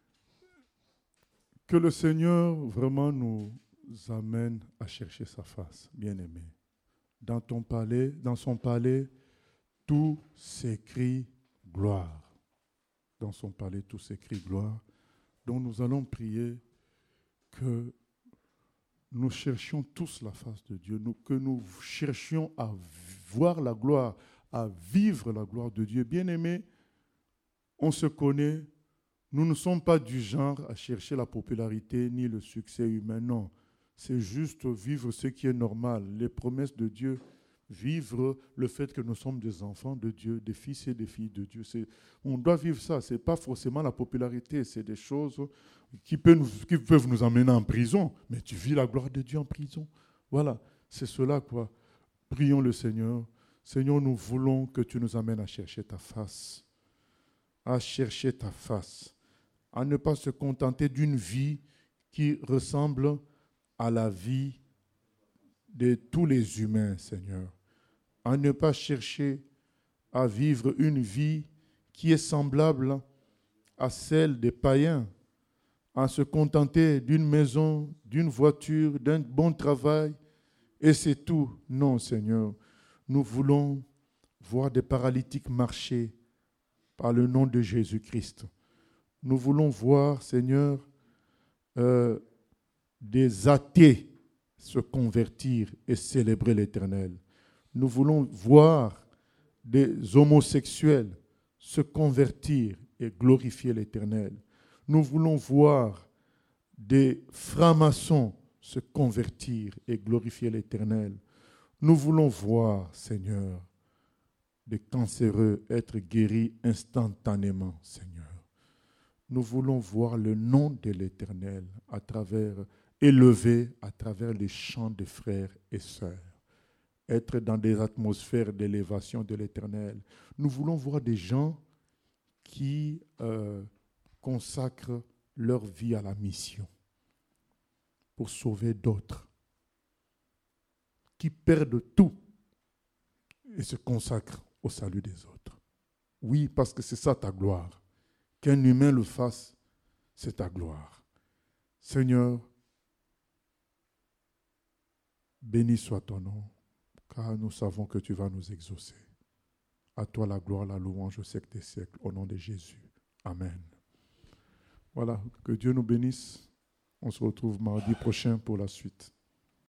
que le Seigneur vraiment nous amène à chercher sa face, bien-aimé. Dans ton palais, dans son palais, tout s'écrit gloire. Dans son palais, tout s'écrit gloire. Donc nous allons prier que nous cherchions tous la face de Dieu, nous, que nous cherchions à voir la gloire, à vivre la gloire de Dieu. Bien-aimé, on se connaît, nous ne sommes pas du genre à chercher la popularité ni le succès humain, non. C'est juste vivre ce qui est normal, les promesses de Dieu, vivre le fait que nous sommes des enfants de Dieu, des fils et des filles de Dieu. C'est, on doit vivre ça, ce n'est pas forcément la popularité, c'est des choses qui peuvent, nous, qui peuvent nous emmener en prison, mais tu vis la gloire de Dieu en prison. Voilà, c'est cela quoi. Prions le Seigneur. Seigneur, nous voulons que tu nous amènes à chercher ta face, à chercher ta face, à ne pas se contenter d'une vie qui ressemble à la vie de tous les humains, Seigneur, à ne pas chercher à vivre une vie qui est semblable à celle des païens, à se contenter d'une maison, d'une voiture, d'un bon travail, et c'est tout. Non, Seigneur, nous voulons voir des paralytiques marcher par le nom de Jésus-Christ. Nous voulons voir, Seigneur, euh, des athées se convertir et célébrer l'Éternel. Nous voulons voir des homosexuels se convertir et glorifier l'Éternel. Nous voulons voir des francs-maçons se convertir et glorifier l'Éternel. Nous voulons voir, Seigneur, des cancéreux être guéris instantanément, Seigneur. Nous voulons voir le nom de l'Éternel à travers, élevé à travers les chants de frères et sœurs. Être dans des atmosphères d'élévation de l'Éternel. Nous voulons voir des gens qui euh, consacrent leur vie à la mission pour sauver d'autres, qui perdent tout et se consacrent au salut des autres. Oui, parce que c'est ça ta gloire. Qu'un humain le fasse, c'est ta gloire. Seigneur, béni soit ton nom, car nous savons que tu vas nous exaucer. À toi la gloire, la louange au siècle des siècles, au nom de Jésus. Amen. Voilà, que Dieu nous bénisse. On se retrouve mardi prochain pour la suite.